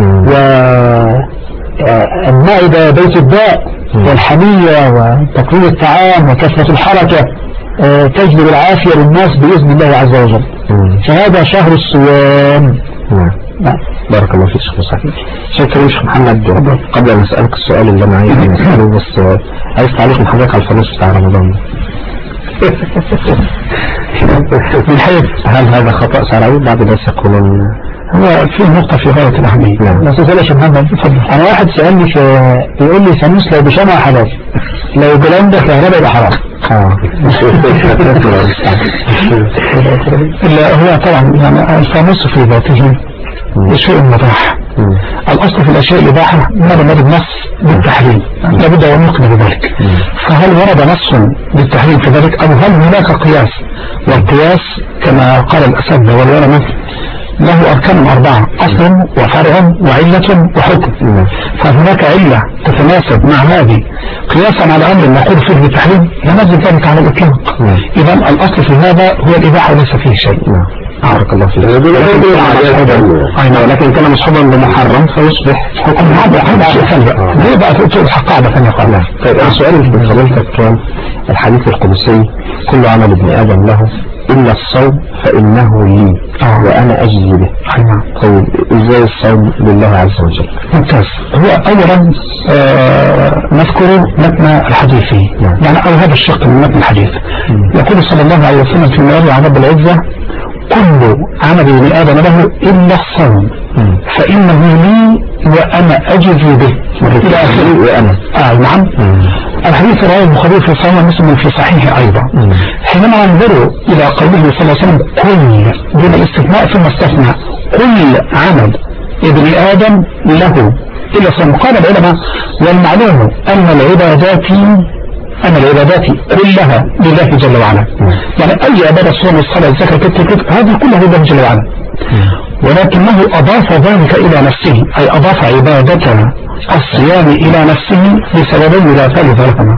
والمائدة بيت الداء، والحمية وتقليل الطعام وكثرة الحركة تجلب العافية للناس بإذن الله عز وجل. فهذا شهر الصيام. بارك الله فيك شيخ مسعد. شكرا شيخ محمد. قبل أن أسألك السؤال اللي أنا عايز أسأله، بس عايز تعليق من حضرتك على الفانوس بتاع رمضان ده. من حيث هل هذا خطأ شرعي؟ بعض الناس يقولون هو في نقطة في غاية الأهمية. بس يا شيخ محمد اتفضل. أنا واحد سألني يقول لي فانوس لو بشمع حلال، لو بلندة كهرباء يبقى حرام. لا هو طبعا يعني الفانوس في ذاته شيء مباح الأصل في الأشياء الإباحة ما لم يرد نص بالتحريم لابد أن يقنع بذلك. فهل ورد نص بالتحريم في ذلك أو هل هناك قياس؟ والقياس كما قال الأساتذة والعلماء له أركان 4: أصل وفرع وعلة وحكم. فهناك علة تتناسب مع هذه قياسا على أمر نقول فيه بالتحريم لا نجد ذلك على الإطلاق. إذا الأصل في هذا هو الإباحة وليس فيه شيء. بارك الله فيك. لكن كان مصحوبا بمحرم فيصبح حكم. ليه بقى تقول قاعدة ثانية قال. طيب السؤال اللي فضلتك كان الحديث القدسي كل عمل ابن آدم له إلا الصوم فإنه لي وأنا أجزي به. طيب إزاي الصوم لله عز وجل؟ ممتاز. هو أولا نذكر متن الحديث فيه يعني أو هذا الشق من متن الحديث. يقول صلى الله عليه وسلم في مآل عن رب العزة: كل عمل ابن آدم له إلا الصوم فإنه لي وأنا أجزي به إلى آخره. وأنا نعم. الحديث رواه البخاري في صحيح ومسلم في صحيحه أيضا. حينما ننظر إلى قوله صلى الله عليه وسلم كل دون الاستثناء ثم استثنى كل عمل ابن آدم له إلا الصوم. قال العلماء: والمعلوم أن العبادات كلها لله جل وعلا. يعني أي عبادة الصوم والصلاة والزكاة والكتب هذه كلها لله جل وعلا، ولكنه أضاف ذلك إلى نفسه، أي أضاف عبادة الصيام إلى نفسه بسببين لا ثالث لهما.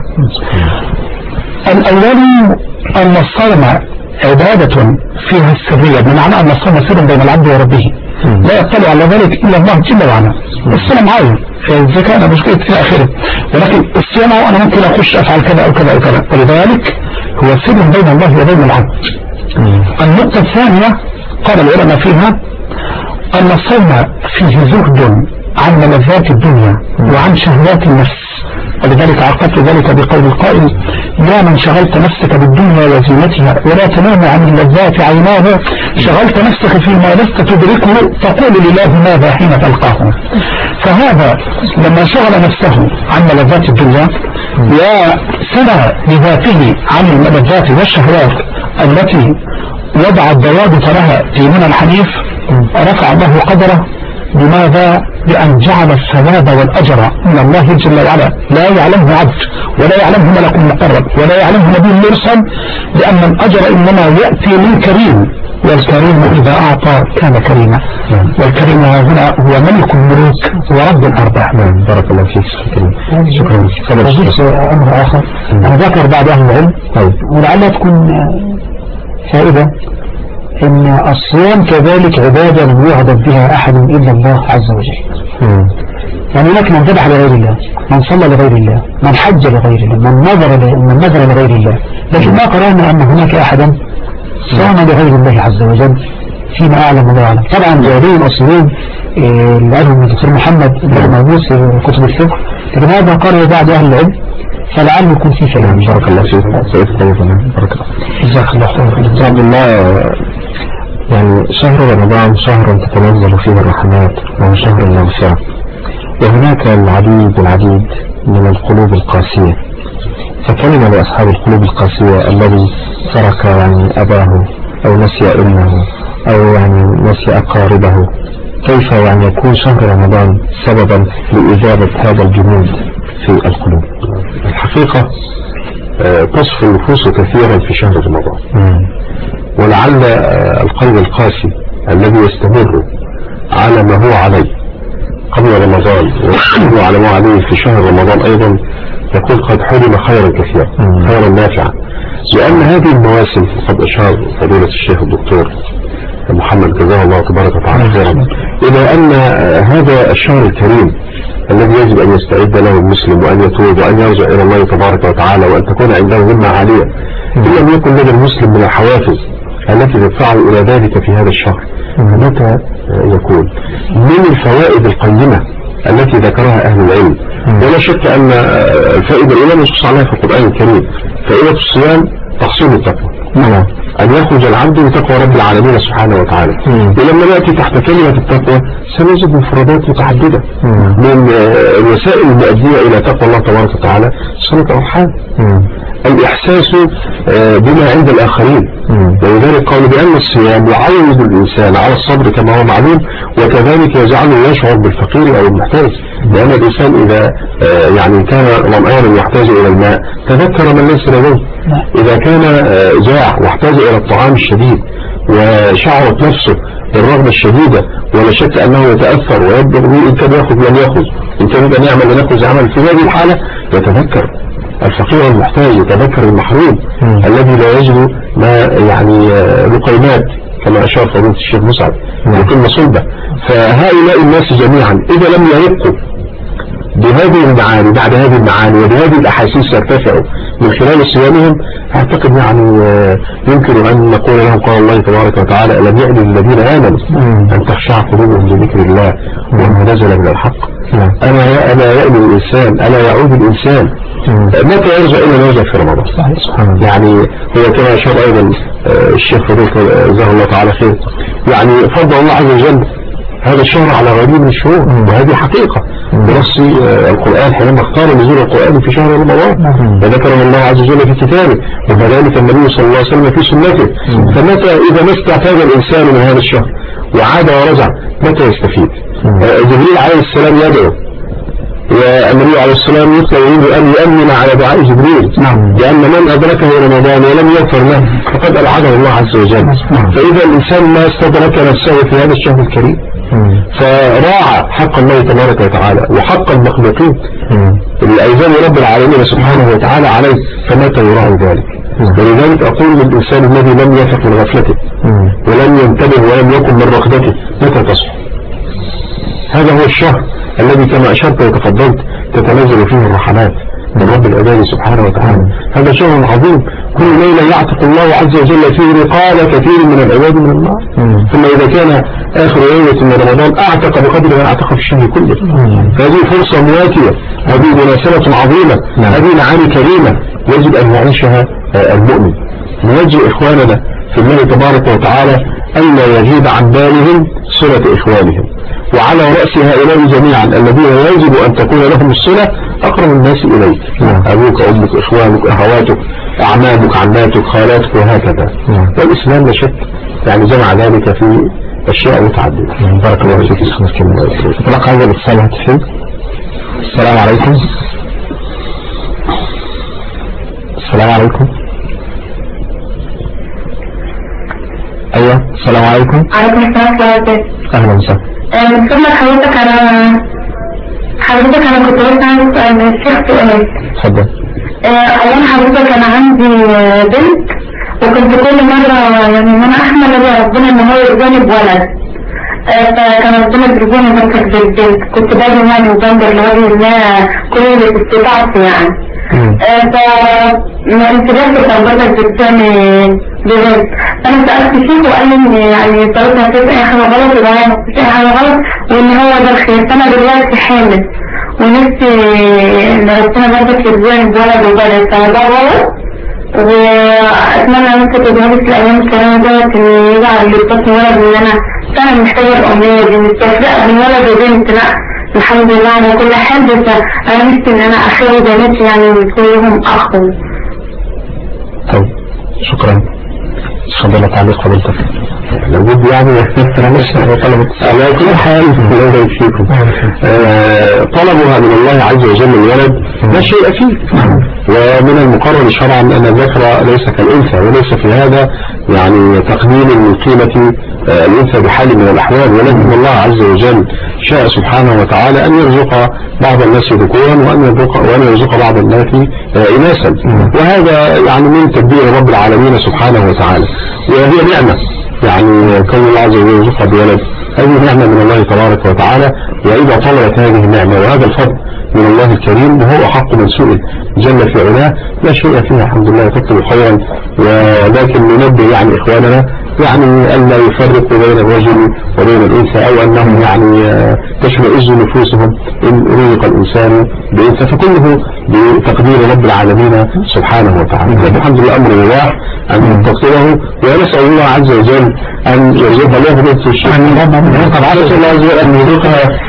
الأول أن الصوم عبادة فيها السرية، بمعنى أن الصوم سر بين العبد وربه لا يطلع على ذلك إلا الله جل وعلا. الصوم عايز الزكاة أنا مش قلت إلى آخره، ولكن الصيام أنا ممكن أخش أفعل كذا أو كذا أو كذا، ولذلك هو سر بين الله وبين العبد. النقطة الثانية قال العلماء فيها أن الصوم فيه زهد عن ملذات الدنيا وعن شهوات النفس، ولذلك عقدت ذلك بقول القائل: يا من شغلت نفسك بالدنيا وزينتها ولا تنام عن اللذات عيناه، شغلت نفسك فيما لست تدركه تقول لله ماذا حين تلقاه. فهذا لما شغل نفسه عن ملذات الدنيا وسنى لذاته عن الملذات والشهوات التي وضع الضوابط لها ديننا الحنيف، رفع الله قدره. لماذا؟ بأن جعل الثواب والأجر من الله جل وعلا لا يعلمه عبد ولا يعلمه ملك مقرب ولا يعلمه نبي مرسل، لأن الأجر إنما يأتي من كريم، والكريم إذا أعطى كان كريما، والكريم هنا هو ملك الملوك ورب الأرباح. بارك الله فيك. شكرا. أضيف أمر آخر أنا ذكر بعض أهل العلم ولعلها تكون فائدة، إن الصيام كذلك عبادة لم يعبد بها أحد إلا الله عز وجل. يعني هناك من ذبح لغير الله، من صلى لغير الله، من حج لغير الله، من نذر لغير الله، لكن ما قرأنا أن هناك أحدا صام لغير الله عز وجل فيما أعلم الله أعلم. طبعا جاهلين الأصلين اللي قالهم الدكتور محمد الموجود في كتب الفقه، لكن هذا قرأ بعض أهل العلم فلعله يكون في كلام. بارك الله فيك. بارك الله. جزاك الله خير. عبد الله، يعني شهر رمضان شهر تتنزل فيه الرحمات وهو شهر المغفرة، وهناك العديد من القلوب القاسية، فكلمة لأصحاب القلوب القاسية الذي ترك يعني أباه أو نسي أمه أو يعني نسي أقاربه، كيف يعني يكون شهر رمضان سببا لإجابة هذا الجنود في القلوب؟ الحقيقة تصفو النفوس كثيرا في شهر رمضان، ولعل القلب القاسي الذي يستمر على ما هو عليه قبل رمضان ويستمر على ما عليه في شهر رمضان أيضا يقول قد حرم خيرا كثيرا، خيرا نافعا، لأن هذه المواسم قد أشار فضيلة الشيخ الدكتور محمد جزاه الله تبارك وتعالى خيرا إلى أن هذا الشهر الكريم الذي يجب أن يستعد له المسلم وأن يتوب وأن يرجع إلى الله تبارك وتعالى وأن تكون عنده همة عالية، إن لم يكن لدى المسلم من الحوافز التي تدفعه إلى ذلك في هذا الشهر، متى يكون من الفوائد القيمة التي ذكرها أهل العلم؟ ولا شك أن الفائدة الأولى نصوص عليها في القرآن الكريم، فائدة الصيام تحصيل التقوى، أن يخرج العبد بتقوى رب العالمين سبحانه وتعالى. ولما نأتي تحت كلمة التقوى سنجد مفردات متعددة من الوسائل المؤدية إلى تقوى الله تبارك وتعالى، صلة الأرحام، الإحساس بما عند الآخرين. ولذلك قالوا بأن الصيام يعود الإنسان على الصبر كما هو معلوم، وكذلك يجعله يشعر بالفقير أو المحتاج، لأن الإنسان إذا يعني كان ظمآنا يحتاج إلى الماء تذكر من ليس لديه. إذا كان جاع واحتاج إلى الطعام الشديد وشعرت نفسه بالرغبة الشديدة ولا شك أنه يتأثر ويبدأ إن كان يأخذ لم يأخذ، إن كان يبقى يعمل لم يأخذ عمل، في هذه الحالة يتذكر الفقير المحتاج، يتذكر المحروم الذي لا يجد ما يعني لقيمات كما أشار فضيلة الشيخ مسعد لكلمة صلبة. فهؤلاء الناس جميعا إذا لم يرقوا بهذه المعاني بعد هذه المعاني وبهذه الأحاسيس يرتفعوا من خلال صيامهم، أعتقد يعني يمكن أن نقول لهم قال الله تبارك وتعالى ألم يأن للذين آمنوا أن تخشع قلوبهم لذكر الله وما نزل من الحق. ألا يأن الإنسان، ألا يعود الإنسان متى يرجع إلى الوجه في رمضان؟ يعني هو كما أشار أيضا الشيخ فضيلة جزاه الله تعالى خير، يعني فضل الله عز وجل هذا الشهر على غيره من الشهور، وهذه حقيقة بنص القرآن حينما اختار نزول القرآن في شهر رمضان، وذكره الله عز وجل في كتابه، وكذلك النبي صلى الله عليه وسلم في سنته. فمتى إذا ما استفاد الإنسان من هذا الشهر وعاد ورجع متى يستفيد؟ جبريل عليه السلام يدعو، والنبي عليه السلام يريد أن يؤمن على دعاء جبريل، لأن من أدركه رمضان ولم يغفر له فقد ألعنه الله عز وجل. فإذا الإنسان ما استدرك نفسه في هذا الشهر الكريم فراعى حق الله تبارك وتعالى وحق المخلوقين اللي أيضا رب العالمين سبحانه وتعالى عليه، فمتى يراعي ذلك؟ ولذلك أقول للإنسان الذي لم يفق من غفلته ولم ينتبه ولم يكن من رقدته متى تصحى؟ هذا هو الشهر الذي كما أشرت وتفضلت تتنزل فيه الرحمات من رب العباد سبحانه وتعالى. هذا شهر عظيم، كل ليلة يعتق الله عز وجل فيه رقاب كثير من العباد من النار، ثم إذا كان آخر ليلة من رمضان أعتق بقدر ما أعتق في الشهر كله. فهذه فرصة مواتية، هذه مناسبة عظيمة، هذه معاني كريمة يجب أن يعيشها المؤمن. نوجه إخواننا في الله تبارك وتعالى أن لا يغيب عن بالهم صلة إخوانهم، وعلى رأس هؤلاء جميعا الذين يجب أن تكون لهم الصلة أقرب الناس إليك، أبوك أمك إخوانك أخواتك أعمامك عماتك خالاتك وهكذا. والإسلام لا شك يعني جمع ذلك في أشياء متعددة. بارك الله فيك. اطلق هذا الاتصال هاتفي. السلام عليكم. السلام عليكم. أيوة السلام عليكم. عليكم السلام ورحمة الله. أهلا وسهلا. من فضل حضرتك أنا كنت بس عايز أسأل من الشيخ سؤال. اتفضل. أيام حضرتك أنا عندي بنت، وكنت كل مرة يعني إن أنا أحمد ربنا إن هو يرزقني بولد، فكان ربنا بيرزقني بركة بالبنت، كنت باجي يعني وبندر لوجه الله كل اللي استطاعته يعني. فانتبهت حضرتك بتسمي ببنت، أنا سألت فيه وقال لي يعني طريقة مفيش أي حاجة غلط ولا مفيش أي حاجة غلط وإن هو ده الخير. فأنا دلوقتي حامل ونفسي إن ربنا برضك يرزقني بولد وبلد، فده غلط. وأتمنى أن أنت تدرس الأيام الكلام دوت إن يجعل اللي بطن ولد، إن أنا فعلا محتاجة الأمنية دي، مش تفرق بين ولد وبنت، لا الحمد لله على كل حال. بس أنا نفسي إن أنا أخلي بناتي يعني كلهم أخ. طيب شكرا. تفضل تعليق فضيلتك. لابد يعني على كل حال الله يبارك فيكم. طلبها من الله عز وجل الولد لا شيء فيه، ومن المقرر شرعا أن الذكر ليس كالأنثى، وليس في هذا يعني تقليل من قيمة الأنثى بحال من الأحوال، ولكن الله عز وجل شاء سبحانه وتعالى أن يرزق بعض الناس ذكورا وأن يرزق بعض الناس إناثا، وهذا يعني من تدبير رب العالمين سبحانه وتعالى، وهي نعمة يعني كون الله عز وجل يرزقها بولد، هذه نعمة من الله تبارك وتعالى. وإذا طلبت هذه النعمة وهذا الفضل من الله الكريم وهو حق من سئل جل في علاه لا شيء فيها الحمد لله تكتب خيرا. ولكن ننبه يعني إخواننا يعني أن لا يفرقوا بين الرجل وبين الأنثى، أو أنهم يعني تشمئز نفوسهم إن رزق الإنسان بأنثى، فكله بتقدير رب العالمين سبحانه وتعالى. الحمد لله أمر الله أن تقصده، ونسأل الله عز وجل أن يرزقها له بنت الشيخ، نسأل الله عز وجل أن يرزقها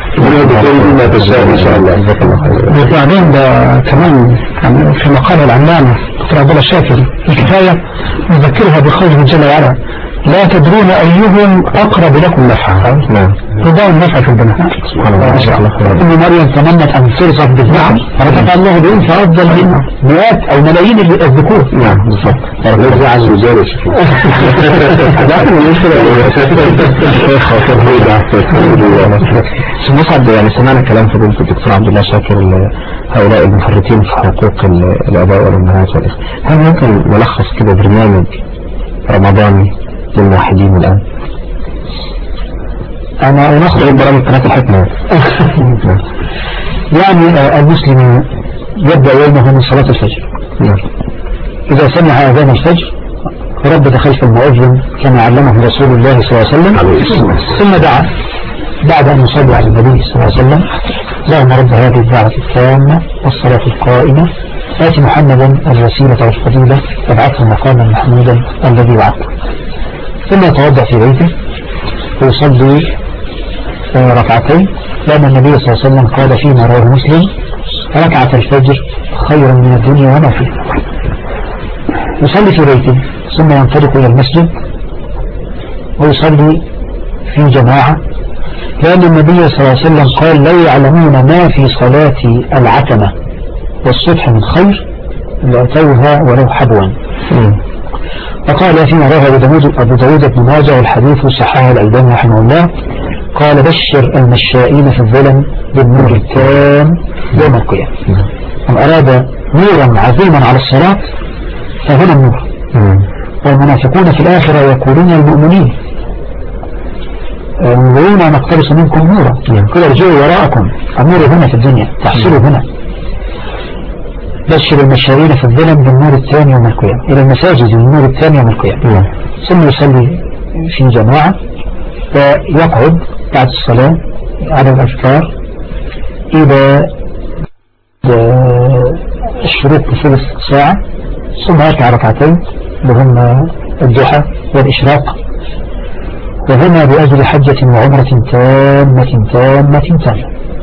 ما تشاء إن شاء الله. وبعدين ده كمان في مقال العلامة دكتور عبد الله الشافعي الكفاية نذكرها بقوله جل وعلا لا تدرون أيهم أقرب لكم نفعا. نعم. رضا النفع في البناء. سبحان الله. ما شاء الله. إن مريم تمنت أن ترزق بالنعم فرزق الله بأنثى أفضل من مئات أو ملايين الذكور. نعم بالضبط. ربنا يجعل وزارة مسعد يعني سمعنا كلام فضيلة الدكتور عبد الله شاكر هؤلاء المفرطين في حقوق الآباء والأمهات والإخوة. هل ممكن نلخص كده برنامج رمضاني للموحدين الآن؟ أنا أنخذ برامج قناة الحكمة. يعني المسلم يبدأ يومه من صلاة الفجر. إذا سمع أذان الفجر ردد خلف المؤذن كما علمه رسول الله صلى الله عليه وسلم ثم دعا بعد أن يصلي على النبي صلى الله عليه وسلم اللهم رب هذه الدعوة التامة والصلاة القائمة آت محمدا الوسيلة والفضيلة وابعثه مقاما محمودا الذي وعدته. ثم يتوضأ في بيته ويصلي ركعتين لأن النبي صلى الله عليه وسلم قال فيما رواه مسلم ركعة الفجر خير من الدنيا وما فيها. يصلي في بيته ثم ينطلق إلى المسجد ويصلي في جماعة لأن النبي صلى الله عليه وسلم قال لو يعلمون ما في صلاة العتمة والصبح من خير لأتوها ولو حبوا. وقال فيما رواه أبو داود بن ماجه والحديث صححه الألباني رحمه الله قال بشر المشائين في الظلم بالنور التام يوم القيامة. من أراد نورا عظيما على الصلاة فهنا النور. والمنافقون في الآخرة يقولون المؤمنين انظرونا نقتبس منكم نورا قل ارجعوا وراءكم النور هنا في الدنيا تحصلوا هنا. بشر المشائين في الظلم بالنور الثاني يوم القيامة إلى المساجد بالنور الثاني يوم القيامة. ثم يصلي في جماعة ويقعد بعد الصلاة على الأذكار إلى الشروق بثلث ساعة ثم يركع ركعتين وهما الضحى والإشراق وهما بأجل حجة وعمرة تامة تامة تامة.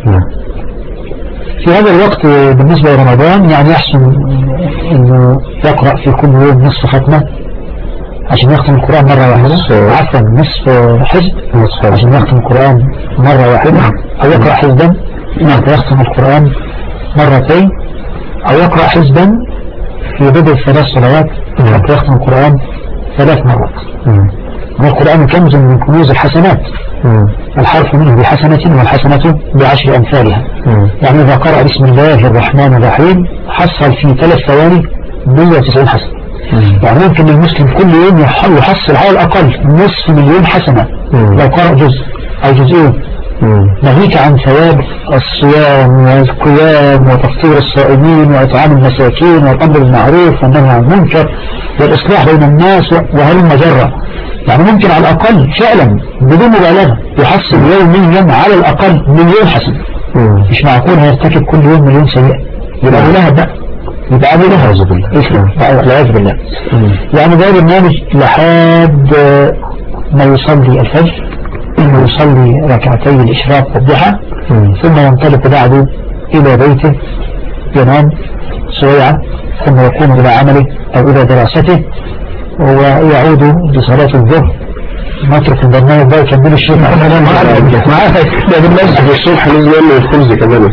في هذا الوقت بالنسبة لرمضان يعني يحسن أنه يقرأ في كل يوم نصف ختمة عشان يختم القرآن مرة واحدة عفوا نصف حزب عشان يختم القرآن مرة واحدة أو يقرأ حزبا يختم القرآن مرتين أو يقرأ حزبا في بدء 3 صلوات حتى يختم القرآن 3 مرات. والقرآن كنز من كنوز الحسنات الحرف منه بحسنة والحسنة ب10 أمثالها. يعني إذا قرأ بسم الله الرحمن الرحيم حصل في 3 ثواني 190 حسنة. يعني ممكن المسلم كل يوم يحصل على الأقل 500,000 حسنة لو قرأ جزء أو جزئين ناهيك عن ثواب الصيام والقيام وتفطير الصائمين وإطعام المساكين والأمر بالمعروف والنهي عن المنكر والإصلاح بين الناس وهلم جرة. يعني ممكن على الأقل فعلا بدون مبالغة يحصل يوميا على الأقل 1,000,000 حسنة. مش معقول هيرتكب كل يوم 1,000,000 سيئة يبقى أبو لهب بقى يبقى أبو لهب والعياذ بالله. يعني ده برنامج لحد ما يصلي الفجر ويصلي ركعتي الإشراق والضحى ثم ينطلق بعده إلى بيته ينام سويعة ثم يقوم إلى عمله أو إلى دراسته ويعود لصلاة الظهر. نترك البرنامج ده وكمل الشيخ معاه لكن نفسه في الصبح لازم يعمل الخبز كمان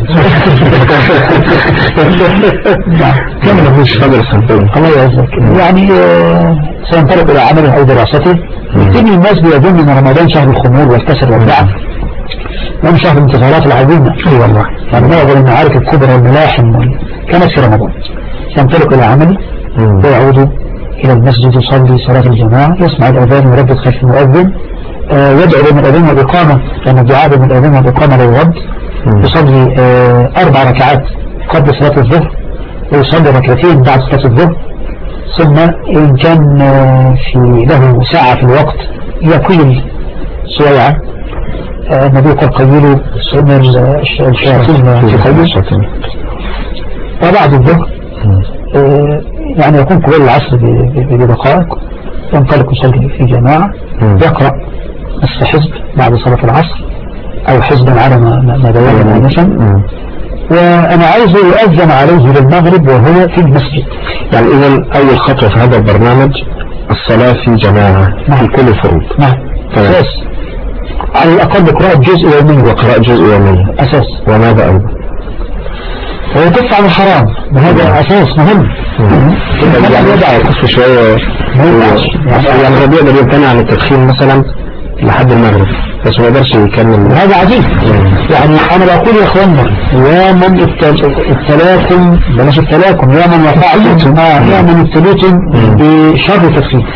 كمل مش قدر السنتين الله يعزك. يعني سينطلق إلى عمله أو دراسته. يبتدي الناس بيظن أن رمضان شهر الخمول والكسر والدعم وهم شهر الانتصارات العظيمة. اي والله يعني معظم المعارك الكبرى والملاحم كانت في رمضان. ينطلق إلى عمله ويعود إلى المسجد يصلي صلاة الجماعة يسمع الأذان ويردد خلف المؤذن يدعو بين الأذان والإقامة لأن الدعاء بين الأذان والإقامة لا يرد. يصلي 4 ركعات قبل صلاة الظهر ويصلي 2 ركعتين بعد صلاة الظهر. ثم إن كان في له ساعة في الوقت يقيل سويعة. النبي قال قيلوا سنة الشياطين في قيل. وبعد الظهر يعني يكون قبل العصر بدقائق ينطلق يصلي في جماعة يقرأ نصف حزب بعد صلاة العصر أو حزبا على ما بيان آنفا، وأنا عايزه يؤذن عليه للمغرب وهو في المسجد. يعني إذا أول خطوة في هذا البرنامج الصلاة في جماعة في كل الفروض. نعم أساس، على الأقل قراءة جزء يومي، وقراءة جزء يومي أساس. وماذا أيضا؟ ويكف عن الحرام، وهذا أساس مهم. يعني يدع يكف شوية، يعني الربيع ده بيمتنع عن التدخين مثلا لحد المغرب بس ما يقدرش يكمل. هذا عجيب. يعني أنا بقول يا إخواننا يا من ابتلاكم، بلاش ابتلاكم، يا من وقعتم، يا من ابتليتم بشر التدخين.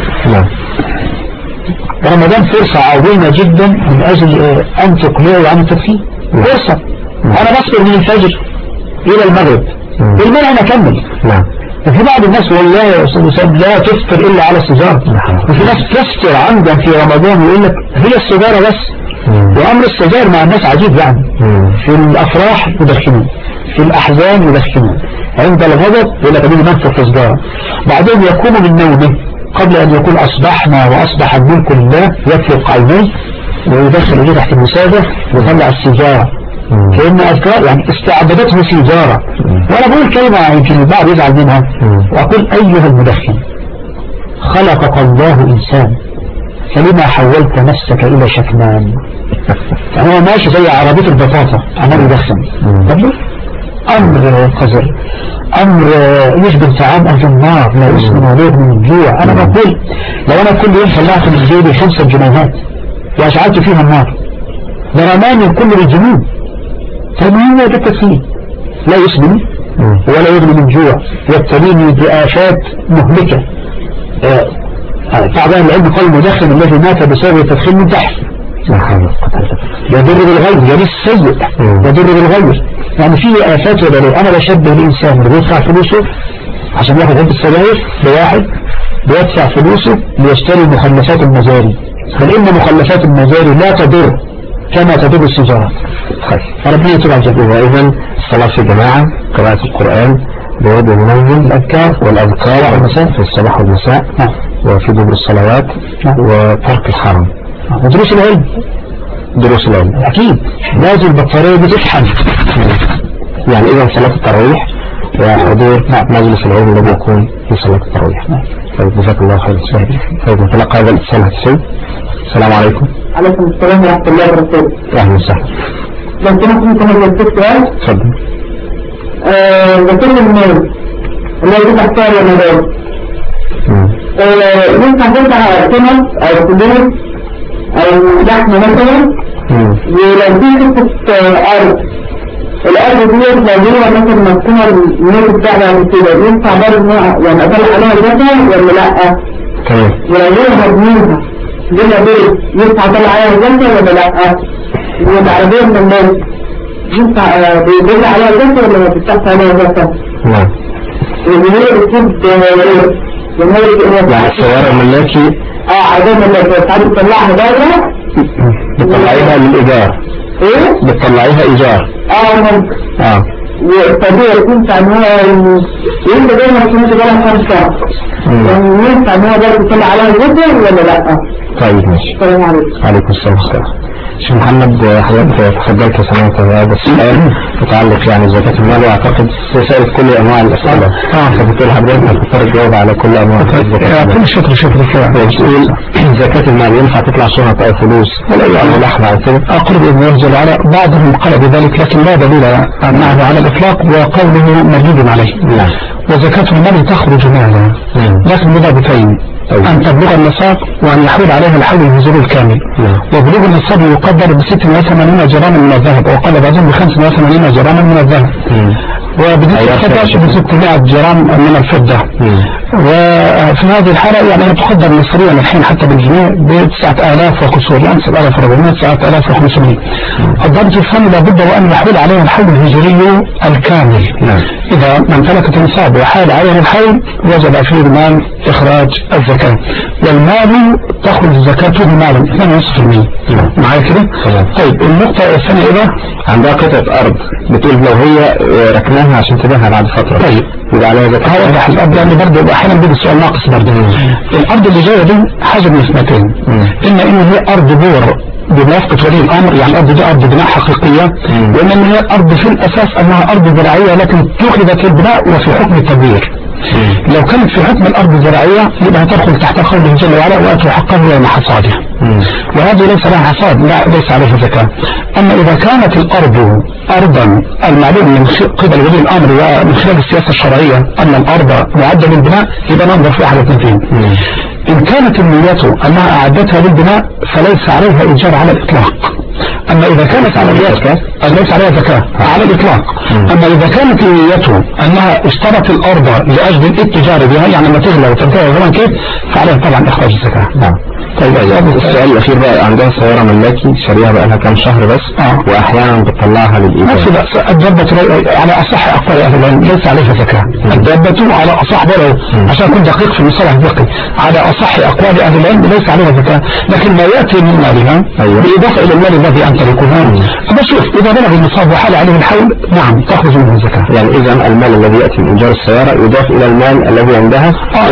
رمضان فرصة عظيمة جدا من أجل أن تقلعوا عن التدخين. فرصة. أنا بصبر من الفجر إلى المغرب، بالمنع أنا أكمل. وفي بعض الناس والله يا أستاذ وسام لا تفطر إلا على السيجارة، وفي ناس تفطر عندها في رمضان ويقول لك هي السيجارة بس. وأمر السجائر مع الناس عجيب، يعني في الأفراح يدخنون، في الأحزان يدخنون، عند الغضب يقول لك أبين منفق سجارة، بعدين يقوم من نومه قبل أن يكون أصبحنا وأصبح الملك لله يطلق عينيه ويدخل يجي تحت المسادة ويطلع السيجارة كأن أذكار، يعني استعبدته سيجارة. وأنا بقول كلمة يمكن البعض يزعل منها، وأقول أيها المدخن خلقك الله إنسان، فلما حولت نفسك إلى شكمان؟ هو ماشي زي عربية البطاطا عمال يدخن. أمر قذر، أمر يشبه طعام أهل النار، لا يسمن ولا يغني من الجوع. أنا بقول لو أنا كل يوم طلعت من جيبي 5 جنيهات وأشعلت فيها النار لرماني الكل بالجنون. فالمهم ده التدخين لا يسمن ولا يغني من جوع، يبتليني بآفات مهلكة. تعبان العلم قال المدخن الذي مات بسبب التدخين منتحر. يضر بالغير، يعني السيء يضر بالغير، يعني فيه آفات وبلاء. أنا بشبه الإنسان اللي بيدفع فلوسه عشان ياخد عدة السجاير بواحد بيدفع فلوسه ليشتري مخلفات المزاري، بل إن مخلفات المزاري لا تضر كما تضر السجارة. فربنا يتبع الجميع. إذن الصلاة في جماعة، قراءة القرآن بيد المنزل، الأذكار والأذكار والمساء في الصباح والمساء، وفي دبر الصلوات، وترك الحرام، ودروس العلم. دروس العلم أكيد لازم البطارية دي تشحن. يعني إذا صلاة التراويح وحضور مجلس العلم الذي يكون في صلاة التراويح. طيب جزاك الله خير. طيب نتلقى هذا الاتصال الهاتفي. السلام عليكم. عليكم السلام ورحمة الله وبركاته. أهلا وسهلا. لو كنت ممكن أجيب سؤال. تفضل. ذكر المال اللي يجب أحكار رمضان ينفع تنفع سمك أو كبير أو لحمة مثلا، ولو دي حتة أرض، الأرض دي لو مثلا مسكونة الناس بتاعها من كده ينفع برضه يعني أطلع عليها الزكاة ولا لأ؟ تمام. ولو غير مبنيها لنا بيت ينفع أطلع عليها الزكاة ولا لأ؟ والعربية من الناس ينفع بيطلع عليها الزكاة ولا ما بتطلعش عليها الزكاة؟ نعم. وهي بتجيب يعني السيارة الملاكي عدم اللي بتعرف تطلعها بره بتطلعيها للإيجار. ايه؟ بتطلعيها إيجار. ممكن. والطبيعي يكون تعملها يبقى دايما كنت بقى 5 يعني ينفع ان هو برضه يطلع عليها الزكاة ولا لا؟ طيب ماشي. السلام عليكم. عليكم السلام ورحمة الله. شيخ محمد حضرتك تفضلت سمعت هذا السؤال متعلق يعني زكاة المال، واعتقد سائل كل انواع الاسئله. فبتقول حضرتك هتضطر تجاوب على كل انواع الزكاة. كل شكر بتقول زكاة المال ينفع تطلع شنط او فلوس او لحمة او كده؟ أقرب ابن يرجل على بعضهم قال بذلك، لكن لا دليل معه على الإطلاق، وقوله مردود عليه. نعم. وزكاة المال تخرج مالا، لكن بضابطين: أن تبلغ النصاب وأن يحول عليها الحول الهجري الكامل. وبلوغ النصاب يقدر ب 86 جراما من الذهب، وقال بعضهم ب 85 جراما من الذهب، وبالنسبة ب 600 جرام من الفضة. وفي هذه الحالة يعني تقدر مصريا الحين حتى بالجنيه ب 9000 وكسور، يعني 7400 9500. الضابط الثاني لابد وأن يحول عليها الحول الهجري الكامل. إذا من امتلكت النصاب وحال عليها الحول وجب في المال إخراج الزكاة، والمال تخرج زكاته مالا 2.5%. معايا كده؟ طيب النقطة الثانية إذا عندها قطعة أرض بتقول لو هي ركناها عشان تبيعها بعد فترة، طيب يبقى عليها زكاة. هوضح الأرض لأن برضه أحيانا بيجي السؤال ناقص برضه. الأرض اللي جاية دي حاجة من اثنتين: إما إن هي أرض بور بموافقة ولي الأمر، يعني الأرض دي أرض بناء حقيقية، وإن هي أرض في الأساس أنها أرض زراعية لكن اتخذت البناء وفي حكم التدوير. لو كانت في حكم الأرض الزراعية يبقى هتدخل تحت قوله جل وعلا وآتوا حقه يوم حصاده، وهذه ليس لها حصاد، لا ليس عليها زكاة. أما إذا كانت الأرض أرضا المعلوم من قبل ولي الأمر ومن خلال السياسة الشرعية أن الأرض معدة للبناء يبقى ننظر في أحد الاثنين. إن كانت النية أنها أعدتها للبناء فليس عليها إيجار على الإطلاق. أما إذا كانت على اليد ليس عليها زكاة على الإطلاق. أما إذا كانت النية أنها اشترت الأرض لأجل الاتجار بها، يعني ما تغلى وتنتهي زمان كيف، فعليها طبعا إخراج الزكاة. طيب السؤال الأخير بقى، عندها سيارة ملاكي شاريها بقى لها كام شهر بس وأحيانا بتطلعها للإيجار. نفس بأس الدابة على أصح أقوال أهل العلم ليس عليها زكاة. الدابة على أصح بلو عشان أكون دقيق في المصطلح الفقهي، على أصح أقوال أهل العلم ليس عليها زكاة، لكن ما يأتي من مالها بالإضافة إلى المال الذي أنت تملكها. بشوف إذا بلغ النصاب وحال عليه الحول نعم تخرج منه الزكاة. يعني إذا المال الذي يأتي من إيجار السيارة يضاف إلى المال الذي عندها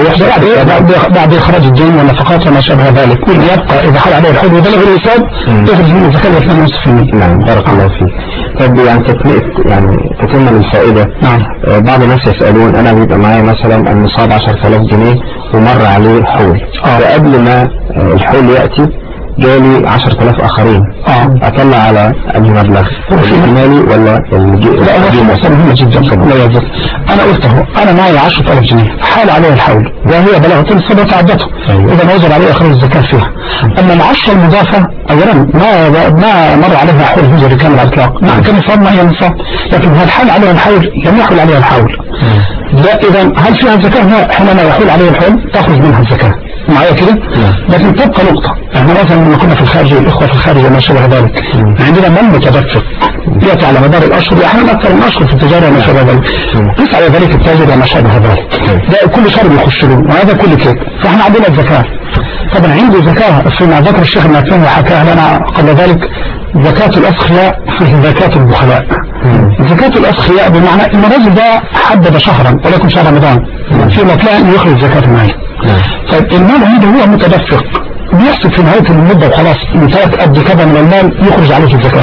بعد إخراج الدين والنفقات وما شابه ذلك، كل يبقى إذا حال عليه الحول وبلغ النصاب يخرج منه الزكاة 2.5%. نعم بارك الله فيك. طيب يعني تتم الفائدة. نعم. بعض الناس يسألون أنا بيبقى معايا مثلا النصاب 10,000 جنيه ومر عليه الحول، وقبل ما الحول يأتي جالي 10,000 آخرين، أطلع على أي مبلغ المالي ولا لا هو مهمة جدا. لا يجوز. أنا قلته أنا معي 10,000 جنيه حال عليه الحول وهي بلغت النصاب وتعدته، إذا وجب عليه إخراج الزكاة فيها. أما العشرة المضافة أولا ما مر عليها حول هجري كامل على الإطلاق، مع كان النصاب ما هي النصاب، لكن هل حال عليها الحول لم يحول عليها الحول. لا إذا هل فيها الزكاة؟ حينما يحول عليه الحول تخرج منها الزكاة معايا كده. لكن تبقى نقطة، احنا مثلا لما كنا في الخارج والإخوة في الخارج وما شابه ذلك عندنا من متدفق يأتي على مدار الأشهر أحيانا أكثر من أشهر في التجارة وما شابه ذلك، يسعى ذلك التاجر وما شابه ذلك، ده كل شهر بيخش له وهذا كل كده. فاحنا عندنا الزكاة طبعا عنده زكاة فيما ذكر الشيخ المعتمد وحكاها لنا قبل ذلك زكاة الأسخياء في زكاة البخلاء. زكاة الأسخياء بمعنى إن الرجل ده حدد شهرا ولكن شهر رمضان في مطلع أن يخرج زكاة المال. طيب المال عنده هو متدفق بيحسب في نهاية المدة وخلاص انتهت قد كذا من المال يخرج عليه الزكاة.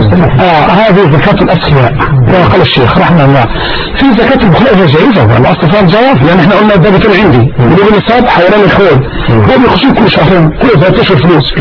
هذه زكاة الأسخياء قال الشيخ رحمه الله. في زكاة البخلاء هي جائزة الأصل فيها الجواز، يعني احنا قلنا ده بيكون عندي بيقول النصاب حيوان الحول هو بيخشوا كل شهرين كل 3 أشهر فلوس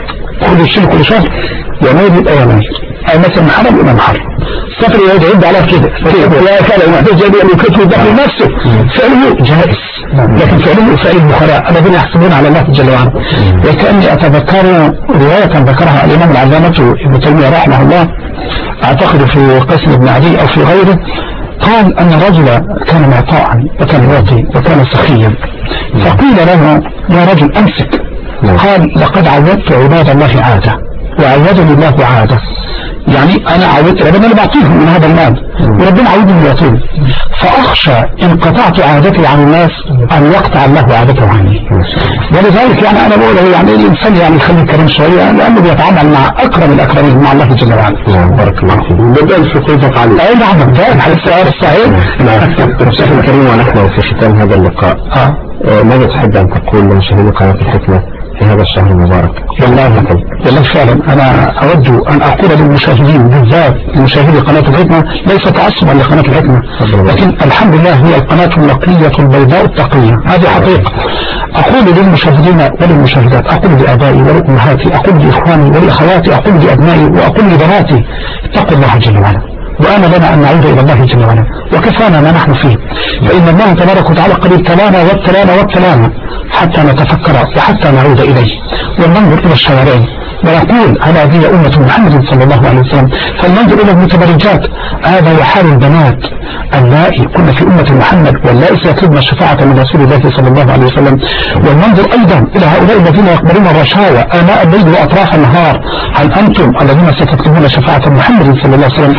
خذ الشيء كل شهر يناير يبقى يناير أو مثلا محرم يبقى محرم السفر يعد على كده لا كان محتاج أن يكتب الدخل نفسه فعله جائز، لكن فعله فعل البخلاء الذين يحسبون على الله جل وعلا. وكأني أتذكر رواية ذكرها الإمام العلامة ابن تيمية رحمه الله أعتقد في قسم بن عدي أو في غيره، قال أن الرجل كان معطاء وكان يعطي وكان سخيا، فقيل له يا رجل أمسك، قال لقد عودت عباد الله عادة وعودني الله عادة، يعني أنا عودت ربنا اللي بعطيهم من هذا المال وربنا عودني يعطيهم، فأخشى إن قطعت عادتي عن الناس أن يقطع الله عادته عني. ولذلك يعني أنا بقول يعني الإنسان يعني يخلي كريم شوية لأنه بيتعامل مع أكرم الأكرمين مع الله جل وعلا. بارك الله فيك. بدأ الفقه عليه. أي نعم بدأ على السؤال الصحيح. نعم. شيخ الكريم ونحن في ختام هذا اللقاء ماذا تحب أن تقول لمشاهدي قناة الحكمة في هذا الشهر المبارك؟ والله فعلا أنا أود أن أقول للمشاهدين بالذات لمشاهدي قناة الحكمة ليس تعصبا لقناة الحكمة، لكن الحمد لله هي القناة النقية البيضاء التقية، هذه حقيقة. أقول للمشاهدين وللمشاهدات، أقول لآبائي ولأمهاتي، أقول لإخواني ولأخواتي، أقول لأبنائي وأقول لبناتي اتقوا الله جل وعلا، وآن لنا أن نعود إلى الله جل وعلا وكفانا ما نحن فيه، فإن الله تبارك وتعالى قد ابتلانا وابتلانا حتى نتفكر وحتى نعود إليه وننظر إلى الشوارع ونقول هذه أمة محمد صلى الله عليه وسلم، فلننظر إلى المتبرجات، هذا وحال البنات اللائي كنا في أمة محمد واللائي سيطلبن الشفاعة من رسول الله صلى الله عليه وسلم، وننظر أيضا إلى هؤلاء الذين يقبلون الرشاوى آناء الليل وأطراف النهار، هل أنتم الذين ستطلبون شفاعة محمد صلى الله عليه وسلم هل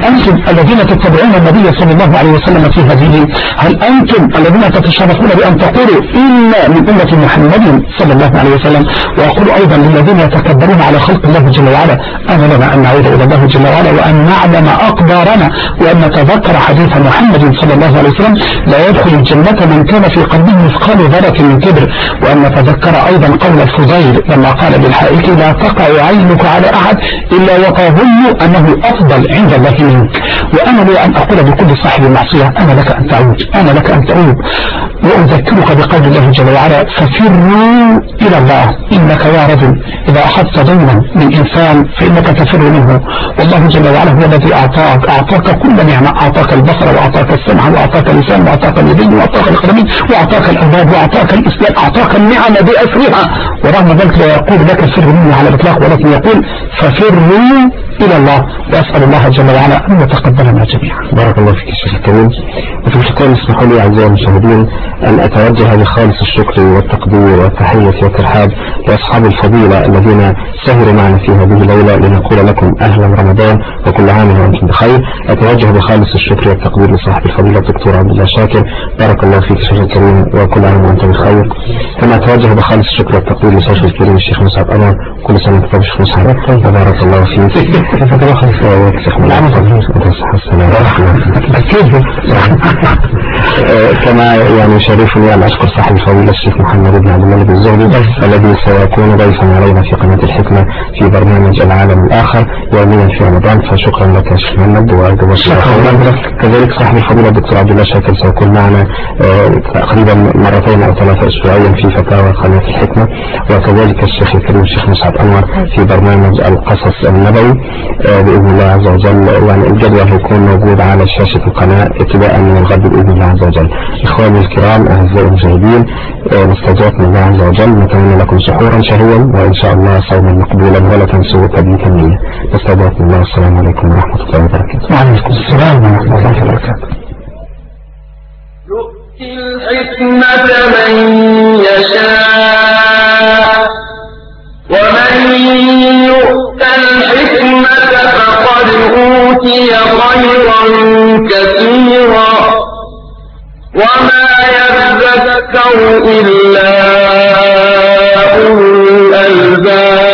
أنتم الذين تتبعون النبي صلى الله عليه وسلم في هذه، هل أنتم الذين تتشرفون بأن تقولوا إنا من أمة محمد صلى الله عليه وسلم؟ وأقول أيضا للذين يتكبرون على خلق الله جل وعلا، أنا لنا أن نعود إلى الله جل وعلا وأن نعلم أقدارنا وأن نتذكر حديث محمد صلى الله عليه وسلم لا يدخل الجنة من كان في قلبه مثقال ذرة من كبر، وأن نتذكر أيضا قول الفضيل لما قال للحائك لا تقع عينك على أحد إلا وتظن أنه أفضل عند الله منك. وأنا لي أن أقول بكل صاحب معصية أنا لك أن تعود، أنا لك أن تعود، وأذكرك بقول الله جل وعلا ففروا إلى الله إنك يا رجل إذا أخذت ضمنا من إنسان فإنك تفر منه، والله جل وعلا هو الذي أعطاك كل نعمة، أعطاك البصر وأعطاك السمع وأعطاك اللسان وأعطاك اليدين وأعطاك القدمين وأعطاك الأولاد وأعطاك الإسلام، أعطاك النعم بأسرها، ورغم ذلك لا يقول لك فر منه على الإطلاق ولكن يقول ففروا إلى الله، وأسأل الله جل وعلا أن يتقبلنا جميعا. بارك الله فيك الشيخ الكريم. وفي الختام اسمحوا لي أعزائي المشاهدين أن أتوجه بخالص الشكر والتقدير والتحية والترحاب لأصحاب الفضيلة الذين سهروا معنا في هذه الليلة لنقول لكم أهلا رمضان وكل عام وأنتم بخير. أتوجه بخالص الشكر والتقدير لصاحب الفضيلة الدكتور عبد الله شاكر، بارك الله فيك الشيخ الكريم وكل عام وأنتم بخير. كما أتوجه بخالص الشكر والتقدير لصاحب الكريم الشيخ مسعد أنور، كل سنة وأنت الشيخ مسعد وبارك الله فيك. كما يعني يشرفني أن أشكر صاحب الفضيلة الشيخ محمد بن عبد الملك الزهري الذي سيكون ضيفا علينا في قناة الحكمة في برنامج العالم الآخر يوميا في رمضان، فشكرا لك يا شيخ محمد وأرجو كذلك صاحب الفضيلة الدكتور عبد الله شاكر سيكون معنا تقريبا مرتين أو ثلاثة أسبوعيا في فتاوى قناة الحكمة، وكذلك الشيخ الكريم الشيخ مسعد أنور في برنامج القصص النبوي بإذن الله عز وجل. يعني الجدول هيكون موجود على شاشة القناة ابتداء من الغد بإذن الله عز وجل. إخواني الكرام أعزائي المشاهدين نستودعكم الله عز وجل، نتمنى لكم سحورا شهيا وإن شاء الله صوما مقبولا ولا تنسوا تبييت النية. نستودعكم الله، السلام عليكم ورحمة الله وبركاته. وعليكم السلام ورحمة الله وبركاته. يؤتي الحكمة من يشاء ومن يؤت الحكمة فقد أوتي خيرا كثيرا وما يذكر إلا أولو الألباب.